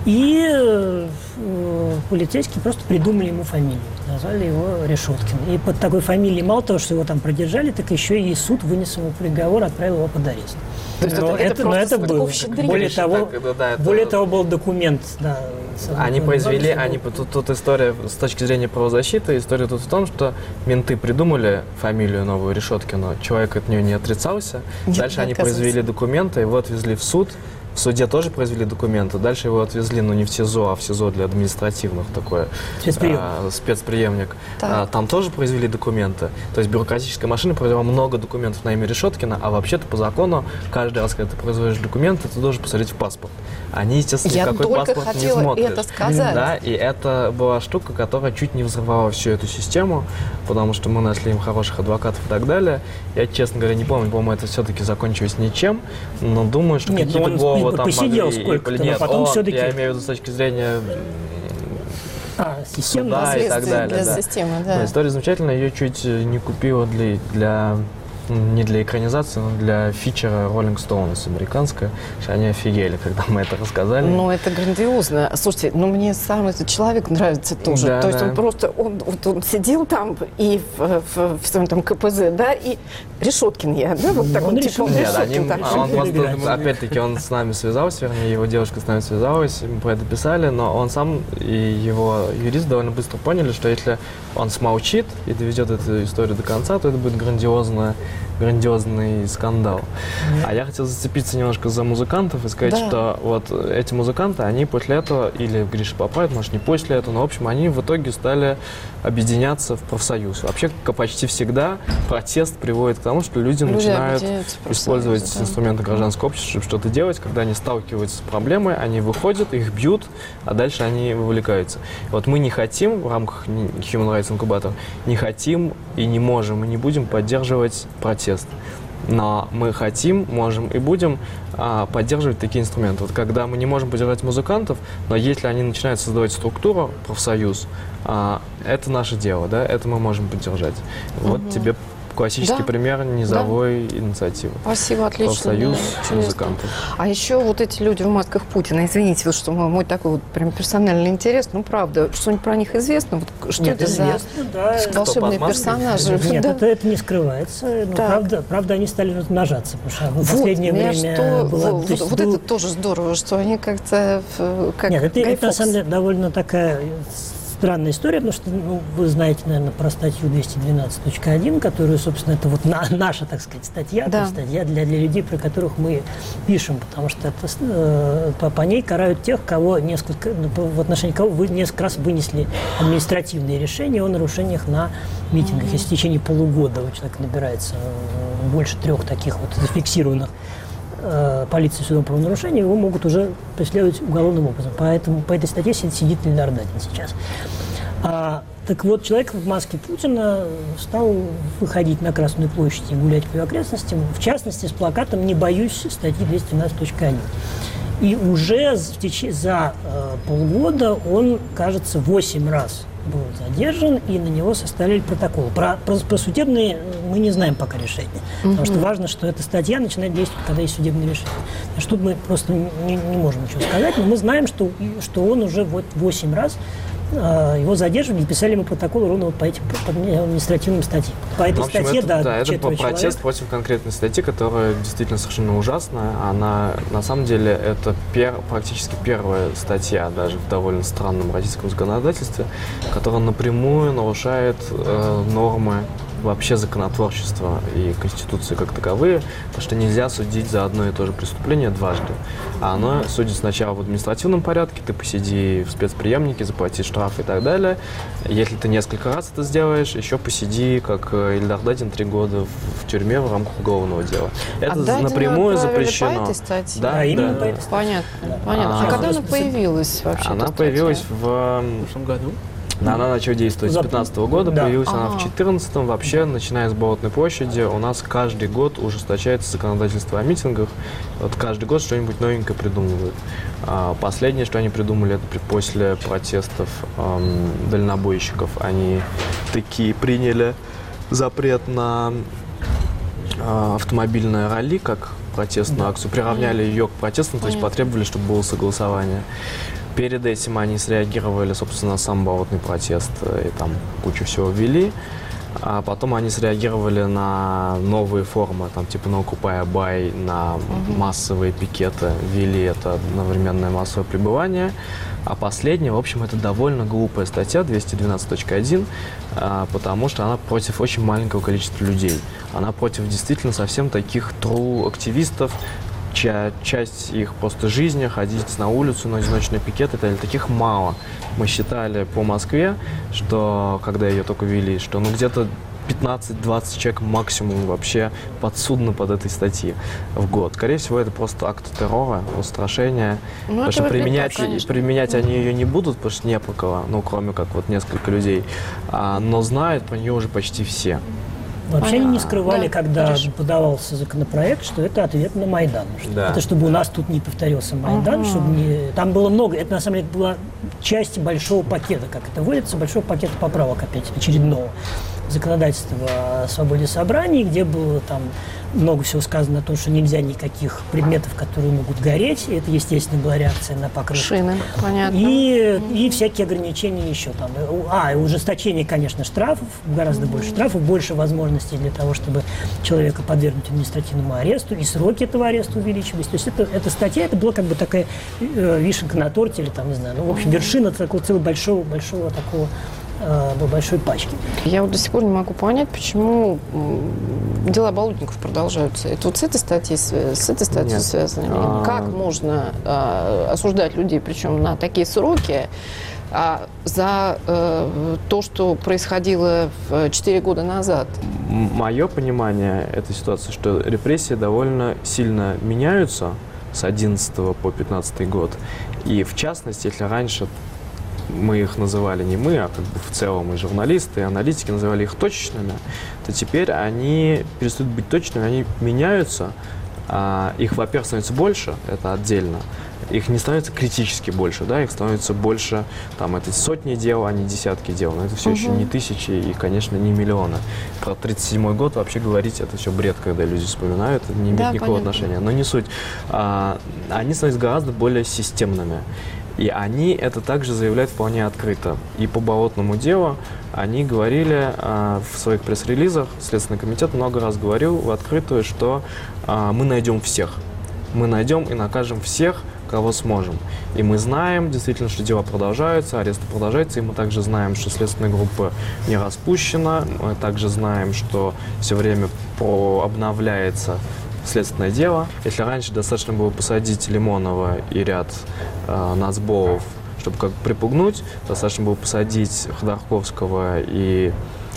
и э, полицейские просто придумали ему фамилию, назвали его Решеткин. И под такой фамилией мало того, что его там продержали, так еще и суд вынес ему приговор, отправил его под арест. То есть но это, это, это, но это было. Более того, так, да, да, это... более того, был документ. Да, они произвели, они, тут, тут история с точки зрения правозащиты, история тут в том, что менты придумали фамилию новую Решеткину, человек от нее не отрицался, Нет, дальше они произвели документы, его отвезли в суд. В суде тоже произвели документы, дальше его отвезли, ну не в СИЗО, а в СИЗО для административных, такой Спецприем. а, спецприемник. А, там тоже произвели документы. То есть бюрократическая машина произвела много документов на имя Решеткина, а вообще-то по закону каждый раз, когда ты производишь документы, ты должен посмотреть в паспорт. Они, естественно, Я никакой паспорт не смотрят. Это сказать. Да, и это была штука, которая чуть не взорвала всю эту систему, потому что мы нашли им хороших адвокатов и так далее. Я, честно говоря, не помню, по-моему, это все-таки закончилось ничем, но думаю, что Нет, какие-то головы там посидел сколько-то, но потом все-таки... Я имею в виду с точки зрения а, суда и так далее. Для да. системы, да. Да, история замечательная, ее чуть не купила для... для не для экранизации, но для фичера Rolling Stones американская, что они офигели, когда мы это рассказали. Ну, это грандиозно. Слушайте, ну, мне сам этот человек нравится тоже. Да, То есть да. он просто, он, вот он сидел там и в, в, в своем там ка пэ зэ, да, и Решеткин я, да, вот так он, типа, он Нет, Решеткин. они, Так, он просто, опять-таки, он с нами связался, вернее, его девушка с нами связалась, мы про это писали, но он сам и его юрист довольно быстро поняли, что если он смолчит и доведет эту историю до конца, то это будет грандиозная грандиозный скандал. Mm-hmm. А я хотел зацепиться немножко за музыкантов и сказать, да. что вот эти музыканты, они после этого, или Гриша поправит, может, не после этого, но, в общем, они в итоге стали объединяться в профсоюз. Вообще, почти всегда протест приводит к тому, что люди, люди начинают использовать да. инструменты гражданского общества, чтобы что-то делать. Когда они сталкиваются с проблемой, они выходят, их бьют, а дальше они вовлекаются. И вот мы не хотим в рамках Human Rights Incubator, не хотим и не можем, и не будем поддерживать протест. Но мы хотим, можем и будем а, поддерживать такие инструменты. Вот когда мы не можем поддержать музыкантов, но если они начинают создавать структуру, профсоюз, а, это наше дело, да, это мы можем поддержать. Угу. Вот тебе классический да. пример низовой да. инициативы. Спасибо, отлично. Профсоюз да, музыкантов. А еще вот эти люди в масках Путина, извините, вот, что мой, мой такой вот прям персональный интерес, ну правда, что-нибудь про них известно? Вот, что Нет, это известно, за да. волшебные персонажи? Нет, да. это, это не скрывается. Но правда, правда, они стали размножаться, потому что в вот, последнее время что, была... Вот, есть, вот был... это тоже здорово, что они как-то... Как Нет, это, это на самом деле довольно такая... странная история, потому что ну, вы знаете, наверное, про статью двести двенадцать точка один, которую, собственно, это вот на, наша, так сказать, статья, да. статья для, для людей, про которых мы пишем, потому что это, э, по, по ней карают тех, кого несколько, в отношении кого вы несколько раз вынесли административные решения о нарушениях на митингах. Mm-hmm. Если в течение полугода у человека набирается больше трех таких вот зафиксированных полиции судом правонарушения, его могут уже преследовать уголовным образом. Поэтому по этой статье сидит Ильдар Дадин сейчас. А, так вот, человек в маске Путина стал выходить на Красную площадь и гулять по окрестностям, в частности, с плакатом «Не боюсь» статьи двести двенадцать точка один. И уже в теч... за э, полгода он, кажется, восемь раз был задержан, и на него составили протокол. Про, про, про судебные мы не знаем пока решения. Mm-hmm. Потому что важно, что эта статья начинает действовать, когда есть судебное решение. Потому что тут мы просто не, не можем ничего сказать, но мы знаем, что, что он уже вот восемь раз его задерживали и писали ему протокол ровно вот по этим по административным статьям. По этой Ну, в общем, статье, это, да, да, это четверо протест человек. против конкретной статьи, которая действительно совершенно ужасная. Она, на самом деле, это пер, практически первая статья даже в довольно странном российском законодательстве, которая напрямую нарушает э, нормы вообще законотворчества и Конституции как таковые, потому что нельзя судить за одно и то же преступление дважды. А оно судит сначала в административном порядке, ты посиди в спецприемнике, заплати штраф и так далее. Если ты несколько раз это сделаешь, еще посиди, как Ильдар Дадин, три года в тюрьме в рамках уголовного дела. Это а напрямую отправили запрещено. По этой статье? Да, именно да. по этой статье. Понятно, понятно. А, А, когда она просто- появилась вообще? Она эта появилась статья? в... В прошлом году. Да, она начала действовать с За- две тысячи пятнадцатого года, да. появилась она в Ага. две тысячи четырнадцатом. Вообще, начиная с Болотной площади, у нас каждый год ужесточается законодательство о митингах. Вот каждый год что-нибудь новенькое придумывают. А последнее, что они придумали, это при- после протестов эм, дальнобойщиков. Они такие приняли запрет на э, автомобильное ралли, как протестную акцию, приравняли ее к протестам, то есть Понятно. потребовали, чтобы было согласование. Перед этим они среагировали, собственно, на сам болотный протест э, и там кучу всего ввели. А потом они среагировали на новые формы, там типа на Occupy Buy, на массовые пикеты, ввели это одновременное массовое пребывание. А последняя, в общем, это довольно глупая статья двести двенадцать точка один, а, потому что она против очень маленького количества людей. Она против действительно совсем таких тру-активистов, чья часть их просто жизни ходить на улицу на одиночный пикет, это таких мало. Мы считали по Москве, что когда ее только ввели, что ну где-то пятнадцать-двадцать человек максимум вообще подсудно под этой статьи в год. Скорее всего, это просто акт террора, устрашения. Ну, потому это что выглядит применять, так, конечно. применять они ее не будут, потому что не по кого, ну, кроме как вот несколько людей. А, но знают про нее уже почти все. Вообще они не Понятно. скрывали, Да, когда хорошо. подавался законопроект, что это ответ на Майдан. Что Да. Это чтобы у нас тут не повторился Майдан, Ага. чтобы не... Там было много, это на самом деле была часть большого пакета, как это водится, большого пакета поправок опять очередного законодательства о свободе собраний, где было там много всего сказано о том, что нельзя никаких предметов, которые могут гореть. И это, естественно, была реакция на покрышку. Шины, понятно. И, и всякие ограничения еще там. А, и ужесточение, конечно, штрафов, гораздо больше штрафов, больше возможностей для того, чтобы человека подвергнуть административному аресту, и сроки этого ареста увеличивались. То есть это, эта статья, это была как бы такая э, вишенка на торте, или там, не знаю, ну, в общем, вершина такого целого большого, большого такого э, большой пачки. Я вот до сих пор не могу понять, почему м, дела болотников продолжаются. Это вот с этой статьей, с, с этой статьей Нет. связано? Или А. Как можно а, осуждать людей, причем на такие сроки, а, за э, то, что происходило четыре года назад? Мое понимание этой ситуации, что репрессии довольно сильно меняются с одиннадцатого по пятнадцатый год. И в частности, если раньше мы их называли не мы, а как бы в целом и журналисты, и аналитики называли их точечными, то теперь они перестают быть точными, они меняются. А, их, во-первых, становится больше, это отдельно. Их не становится критически больше, да, их становится больше, там, это сотни дел, а не десятки дел. Но это все еще не тысячи и, конечно, не миллионы. Про тридцать седьмой год вообще говорить, это все бред, когда люди вспоминают, это не имеет Да, никакого понятно. отношения. Но не суть. А, они становятся гораздо более системными. И они это также заявляют вполне открыто. И по болотному делу они говорили а, в своих пресс-релизах, Следственный комитет много раз говорил в открытую, что а, мы найдем всех. Мы найдем и накажем всех, кого сможем. И мы знаем действительно, что дела продолжаются, аресты продолжаются, и мы также знаем, что следственная группа не распущена, мы также знаем, что все время по- обновляется следственное дело. Если раньше достаточно было посадить Лимонова и ряд э, нацболов, чтобы как бы припугнуть, достаточно было посадить Ходорковского и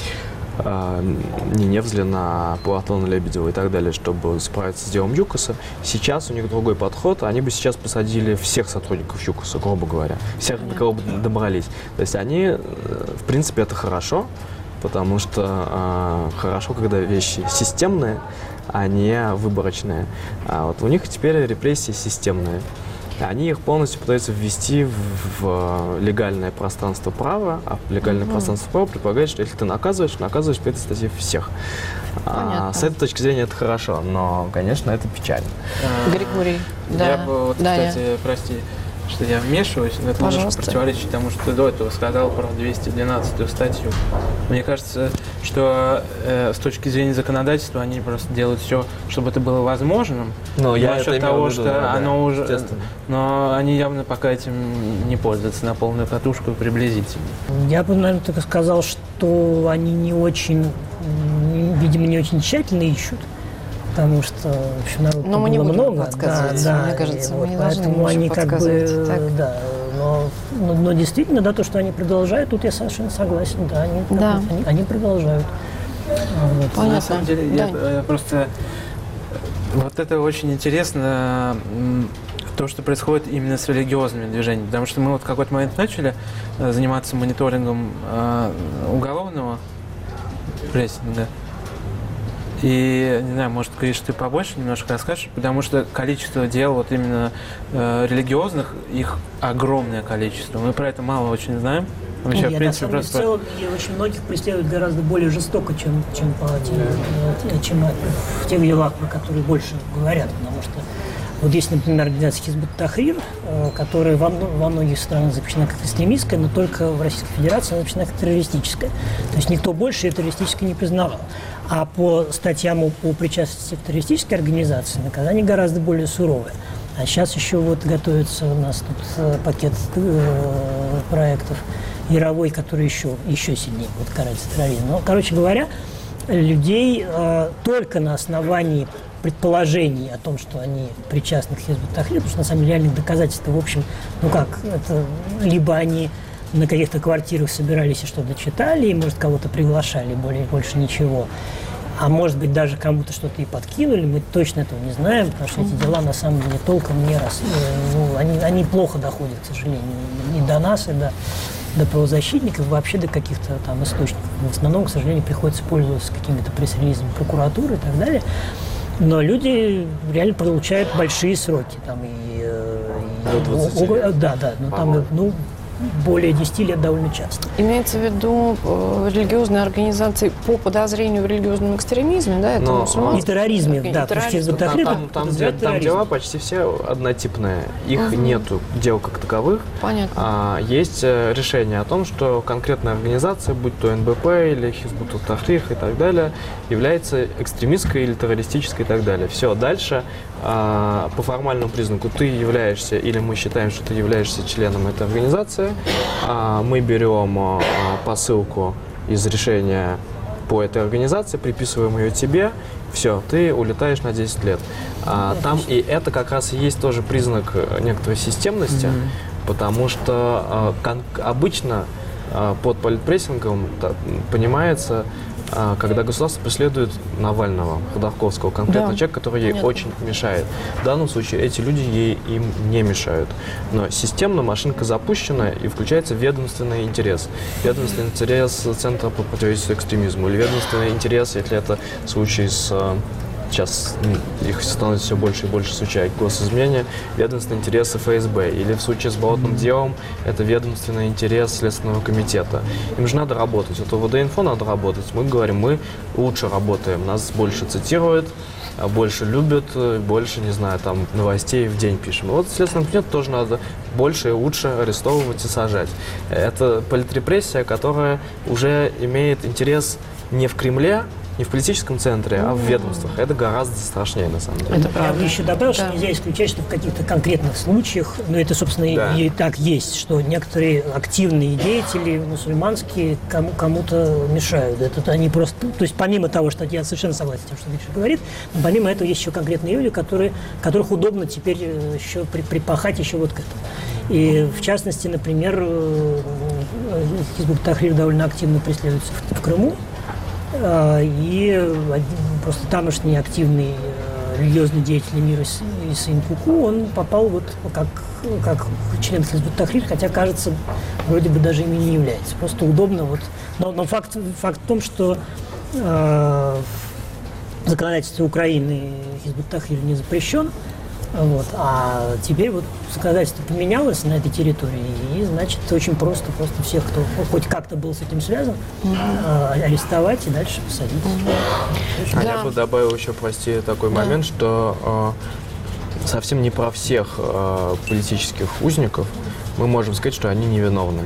э, не Невзлина, Платона Лебедева и так далее, чтобы справиться с делом ЮКОСа. Сейчас у них другой подход. Они бы сейчас посадили всех сотрудников ЮКОСа, грубо говоря. Всех, до кого бы добрались. То есть они, э, в принципе, это хорошо, потому что э, хорошо, когда вещи системные, а не выборочные. А вот у них теперь репрессии системные. Они их полностью пытаются ввести в, в легальное пространство права, а легальное Мгм. пространство права предполагает, что если ты наказываешь, наказываешь по этой статье всех. А, Понятно. с этой точки зрения это хорошо, но, конечно, это печально. Григорий, да. Я бы, вот, Даня. кстати, прости, что я вмешиваюсь, но это немножко противоречит тому, что ты до этого сказал про двести двенадцатую статью. Мне кажется, что э, с точки зрения законодательства они просто делают все, чтобы это было возможным. Но я насчет это того, виду, что да, оно уже, естественно. но они явно пока этим не пользуются на полную катушку приблизительно. Я бы, наверное, только сказал, что они не очень, видимо, не очень тщательно ищут. Потому что, в общем, народу было мы не будем много, подсказывать, да, мне да, кажется, и мы вот не должны поэтому они как бы, так. да, но, но, но действительно, да, то, что они продолжают, тут я совершенно согласен, да, они, да. они, они продолжают. Вот. Понятно. На самом деле, да. я, я просто вот это очень интересно. То, что происходит именно с религиозными движениями. Потому что мы вот в какой-то момент начали заниматься мониторингом э, уголовного прессинга. И, не знаю, может, Гриш, ты побольше немножко расскажешь, потому что количество дел вот именно э, религиозных, их огромное количество. Мы про это мало очень знаем. Мы Нет, сейчас, в принципе, на самом просто... деле, в целом, и очень многих преследуют гораздо более жестоко, чем, чем, по тем, чем в тех делах, про которые больше говорят, потому что вот есть, например, организация Хизбут Тахрир, которая во, во многих странах запрещена как экстремистская, но только в Российской Федерации она запрещена как террористическая. То есть никто больше ее террористической не признавал. А по статьям по причастности к террористической организации наказание гораздо более суровое. А сейчас еще вот готовится у нас тут пакет э, проектов мировой, который еще, еще сильнее будет карать за терроризм. Но, короче говоря, людей э, только на основании предположений о том, что они причастны к Хизбут Тахрир, потому что на самом деле реальных доказательств, в общем, ну как, это либо они на каких-то квартирах собирались и что-то читали, и, может, кого-то приглашали, более, больше ничего. А может быть, даже кому-то что-то и подкинули, мы точно этого не знаем, потому что эти дела на самом деле толком не раз, ну, они, они плохо доходят, к сожалению, и до нас, и до, до правозащитников, вообще до каких-то там источников. В основном, к сожалению, приходится пользоваться какими-то пресс-релизами прокуратуры и так далее. Но люди реально получают большие сроки. Там, и, и, и, да, да, но там ну, более десяти лет довольно часто. Имеется в виду э, религиозные организации по подозрению в религиозном экстремизме, да? Это Но, и терроризме, и да. Терроризм. Там, там, там, де, там дела почти все однотипные. Их угу. нету дел как таковых. Понятно. А, есть решение о том, что конкретная организация, будь то эн бэ пэ или Хизбут Тахрир и так далее, является экстремистской или террористической и так далее. Все, дальше а, по формальному признаку ты являешься, или мы считаем, что ты являешься членом этой организации, а, мы берем а, посылку из решения по этой организации, приписываем ее тебе, все, ты улетаешь на десять лет. А, там и это как раз и есть тоже признак некоторой системности, mm-hmm. потому что а, кон- обычно а, под политпрессингом та, понимается, а, когда государство преследует Навального, Ходорковского, конкретно да. человек, который ей Понятно. Очень мешает. В данном случае эти люди ей им не мешают. Но системно машинка запущена и включается ведомственный интерес. Ведомственный интерес Центра по противодействию экстремизму или ведомственный интерес, если это случай с... Сейчас их становится все больше и больше, случаев госизменения, ведомственные интересы эф эс бэ. Или в случае с болотным делом это ведомственный интерес Следственного комитета. Им же надо работать. Вот у вэ дэ-инфо надо работать. Мы говорим, мы лучше работаем. Нас больше цитируют, больше любят, больше, не знаю, там новостей в день пишем. Вот Следственному комитету тоже надо больше и лучше арестовывать и сажать. Это политрепрессия, которая уже имеет интерес не в Кремле, не в политическом центре, а в ведомствах. Это гораздо страшнее, на самом деле. Это правда. Я бы еще добавил, да. что нельзя исключать, что в каких-то конкретных случаях, но это, собственно, да. и, и так есть, что некоторые активные деятели мусульманские кому, кому-то мешают. Это они просто... То есть помимо того, что я совершенно согласен с тем, что Гриша говорит, но помимо этого есть еще конкретные люди, которые, которых удобно теперь еще при, припахать еще вот к этому. И в частности, например, Хизбут Тахрир довольно активно преследуется в, в Крыму. И просто тамошний активный религиозный деятель мира Исаин Куку, он попал вот как, как член Хизбут Тахрир, хотя, кажется, вроде бы даже ими не является. Просто удобно. Вот. Но, но факт, факт в том, что э, в законодательстве Украины Хизбут Тахрир не запрещен. Вот. А теперь вот законодательство поменялось на этой территории, и, значит, очень просто, просто всех, кто хоть как-то был с этим связан, mm-hmm. э, арестовать и дальше посадить. Mm-hmm. А да. Я бы добавил еще, прости, такой да. момент, что совсем не про всех э, политических узников мы можем сказать, что они невиновны.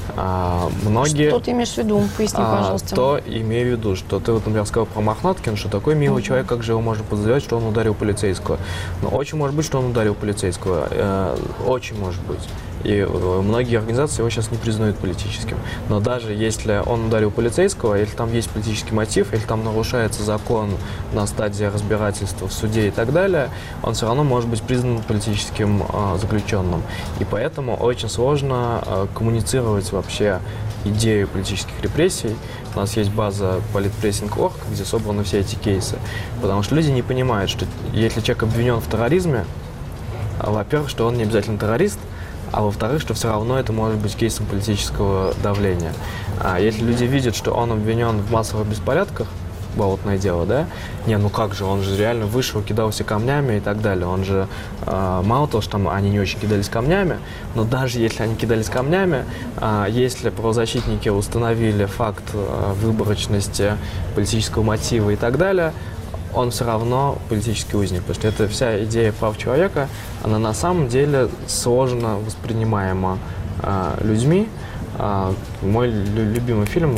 А, многие, что ты имеешь в виду? Поясни, а, пожалуйста. То имею в виду, что ты, вот, например, сказал про Мохнаткина, что такой милый uh-huh. человек, как же его можно подозревать, что он ударил полицейского. Но очень может быть, что он ударил полицейского. Э, очень может быть. И многие организации его сейчас не признают политическим. Но даже если он ударил полицейского, если там есть политический мотив, если там нарушается закон на стадии разбирательства в суде и так далее, он все равно может быть признан политическим э, заключенным. И поэтому очень сложно э, коммуницировать вообще идею политических репрессий. У нас есть база политпрессинг точка орг, где собраны все эти кейсы. Потому что люди не понимают, что если человек обвинен в терроризме, во-первых, что он не обязательно террорист, а во-вторых, что все равно это может быть кейсом политического давления. А если люди видят, что он обвинен в массовых беспорядках, болотное дело, да? Не, ну как же, он же реально вышел, кидался камнями и так далее. Он же, э, мало того, что там они не очень кидались камнями, но даже если они кидались камнями, э, если правозащитники установили факт э, выборочности, политического мотива и так далее, он все равно политический узник, потому что это вся идея прав человека, она на самом деле сложно воспринимаема э, людьми. Э, мой лю- любимый фильм,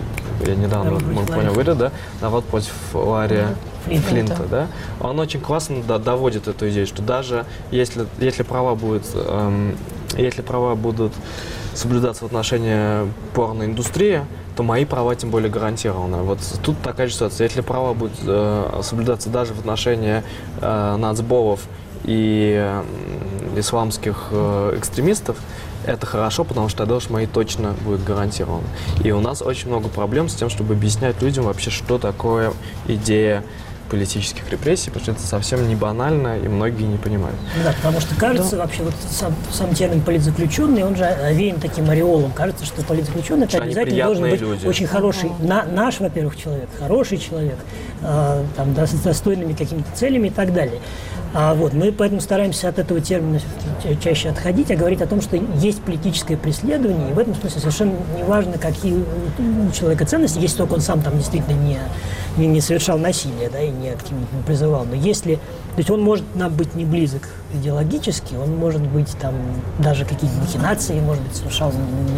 я недавно вот, понял, говорит, да, «Народ против Ларри Флинта», Флинта, да, он очень классно да, доводит эту идею, что даже если, если права будут, эм, если права будут соблюдаться в отношении порноиндустрии, то мои права тем более гарантированы. Вот тут такая же ситуация. Если права будут э, соблюдаться даже в отношении э, нацболов и э, исламских э, экстремистов, это хорошо, потому что тогда уж мои точно будут гарантированы. И у нас очень много проблем с тем, чтобы объяснять людям вообще, что такое идея политических репрессий, потому что это совсем не банально, и многие не понимают. Да, потому что кажется, да. вообще вот сам, сам термин политзаключенный, он же овеян таким ореолом. Кажется, что политзаключенный это обязательно должен быть люди. Очень хороший, uh-huh. на, наш, во-первых, человек, хороший человек, э, там, да, с достойными какими-то целями и так далее. А вот, мы поэтому стараемся от этого термина чаще отходить, а говорить о том, что есть политическое преследование, и в этом смысле совершенно не важно, какие у человека ценности, если только он сам там действительно не, не, не совершал насилие, да, и не активно не призывал. Но если, то есть он может нам быть не близок идеологически, он может быть там даже какие-то махинации, может быть, совершал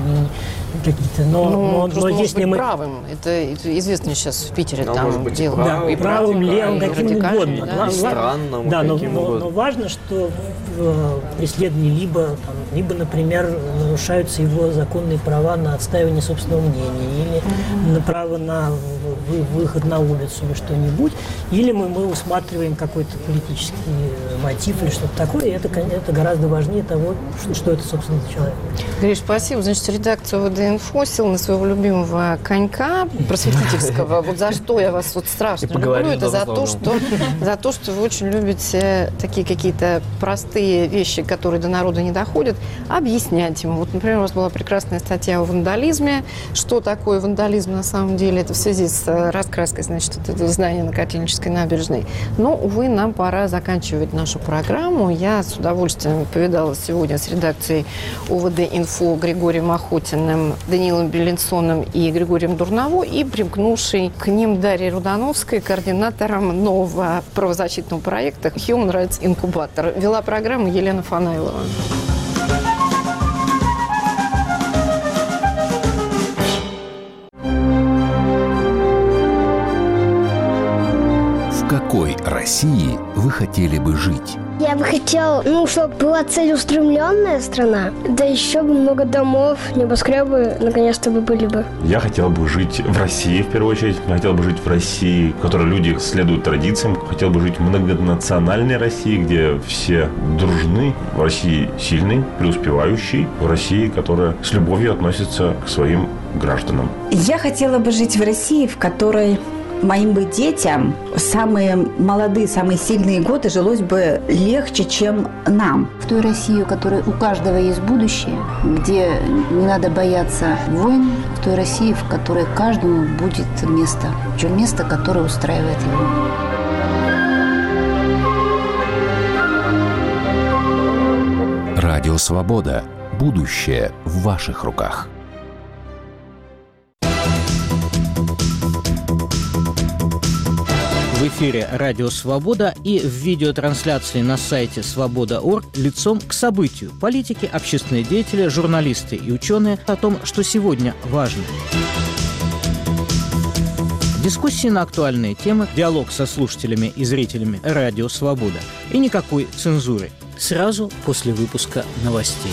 какие-то, но, ну, но, но может если быть мы... правым, это, это известно сейчас в Питере, но там дело. Да, и правым, левым, каким угодно. Да, и странным, да, но, каким но, угодно. но важно, что э, преследование либо, там, либо, например, нарушаются его законные права на отстаивание собственного мнения, или mm-hmm. на право на вы, выход на улицу или что-нибудь, или мы, мы усматриваем какой-то политический мотив или что-то такое, и это, это гораздо важнее того, что, что это, собственно, за человек. Гриш, спасибо. Значит, редакция ОВД-Инфо сел на своего любимого конька просветительского. Вот за что я вас вот страшно люблю, это за то, что, за то, что вы очень любите такие какие-то простые вещи, которые до народа не доходят, объяснять ему. Вот, например, у вас была прекрасная статья о вандализме. Что такое вандализм на самом деле? Это в связи с раскраской, значит, это здание на Котельнической набережной. Но, увы, нам пора заканчивать нашу программу. Я с удовольствием повидалась сегодня с редакцией ОВД-Инфо Григорием Охотиным, Даниилом Беленсоном и Григорием Дурново, и примкнувшей к ним Дарьей Рудановской, координатором нового правозащитного проекта Human Rights Incubator. Вела программу Елена Фанайлова. В какой России вы хотели бы жить? Я бы хотел, ну, чтобы была целеустремленная страна, да еще бы много домов, небоскребы наконец-то бы были бы. Я хотел бы жить в России, в первую очередь. Я хотел бы жить в России, в которой люди следуют традициям. Хотел бы жить в многонациональной России, где все дружны. В России сильный, преуспевающий. В России, которая с любовью относится к своим гражданам. Я хотела бы жить в России, в которой моим бы детям самые молодые, самые сильные годы жилось бы легче, чем нам. В той России, у которой у каждого есть будущее, где не надо бояться войн, в той России, в которой каждому будет место, причем место, которое устраивает его. Радио Свобода. Будущее в ваших руках. В эфире «Радио Свобода» и в видеотрансляции на сайте свобода точка орг лицом к событию. Политики, общественные деятели, журналисты и ученые о том, что сегодня важно. Дискуссии на актуальные темы, диалог со слушателями и зрителями «Радио Свобода» и никакой цензуры. Сразу после выпуска новостей.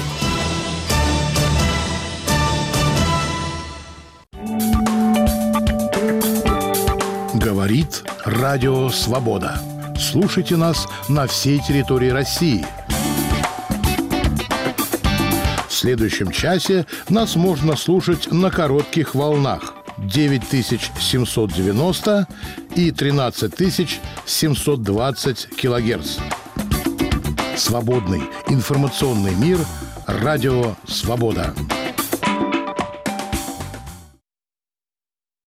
Говорит Радио Свобода. Слушайте нас на всей территории России. В следующем часе нас можно слушать на коротких волнах девять тысяч семьсот девяносто и тринадцать тысяч семьсот двадцать килогерц. Свободный информационный мир. Радио Свобода.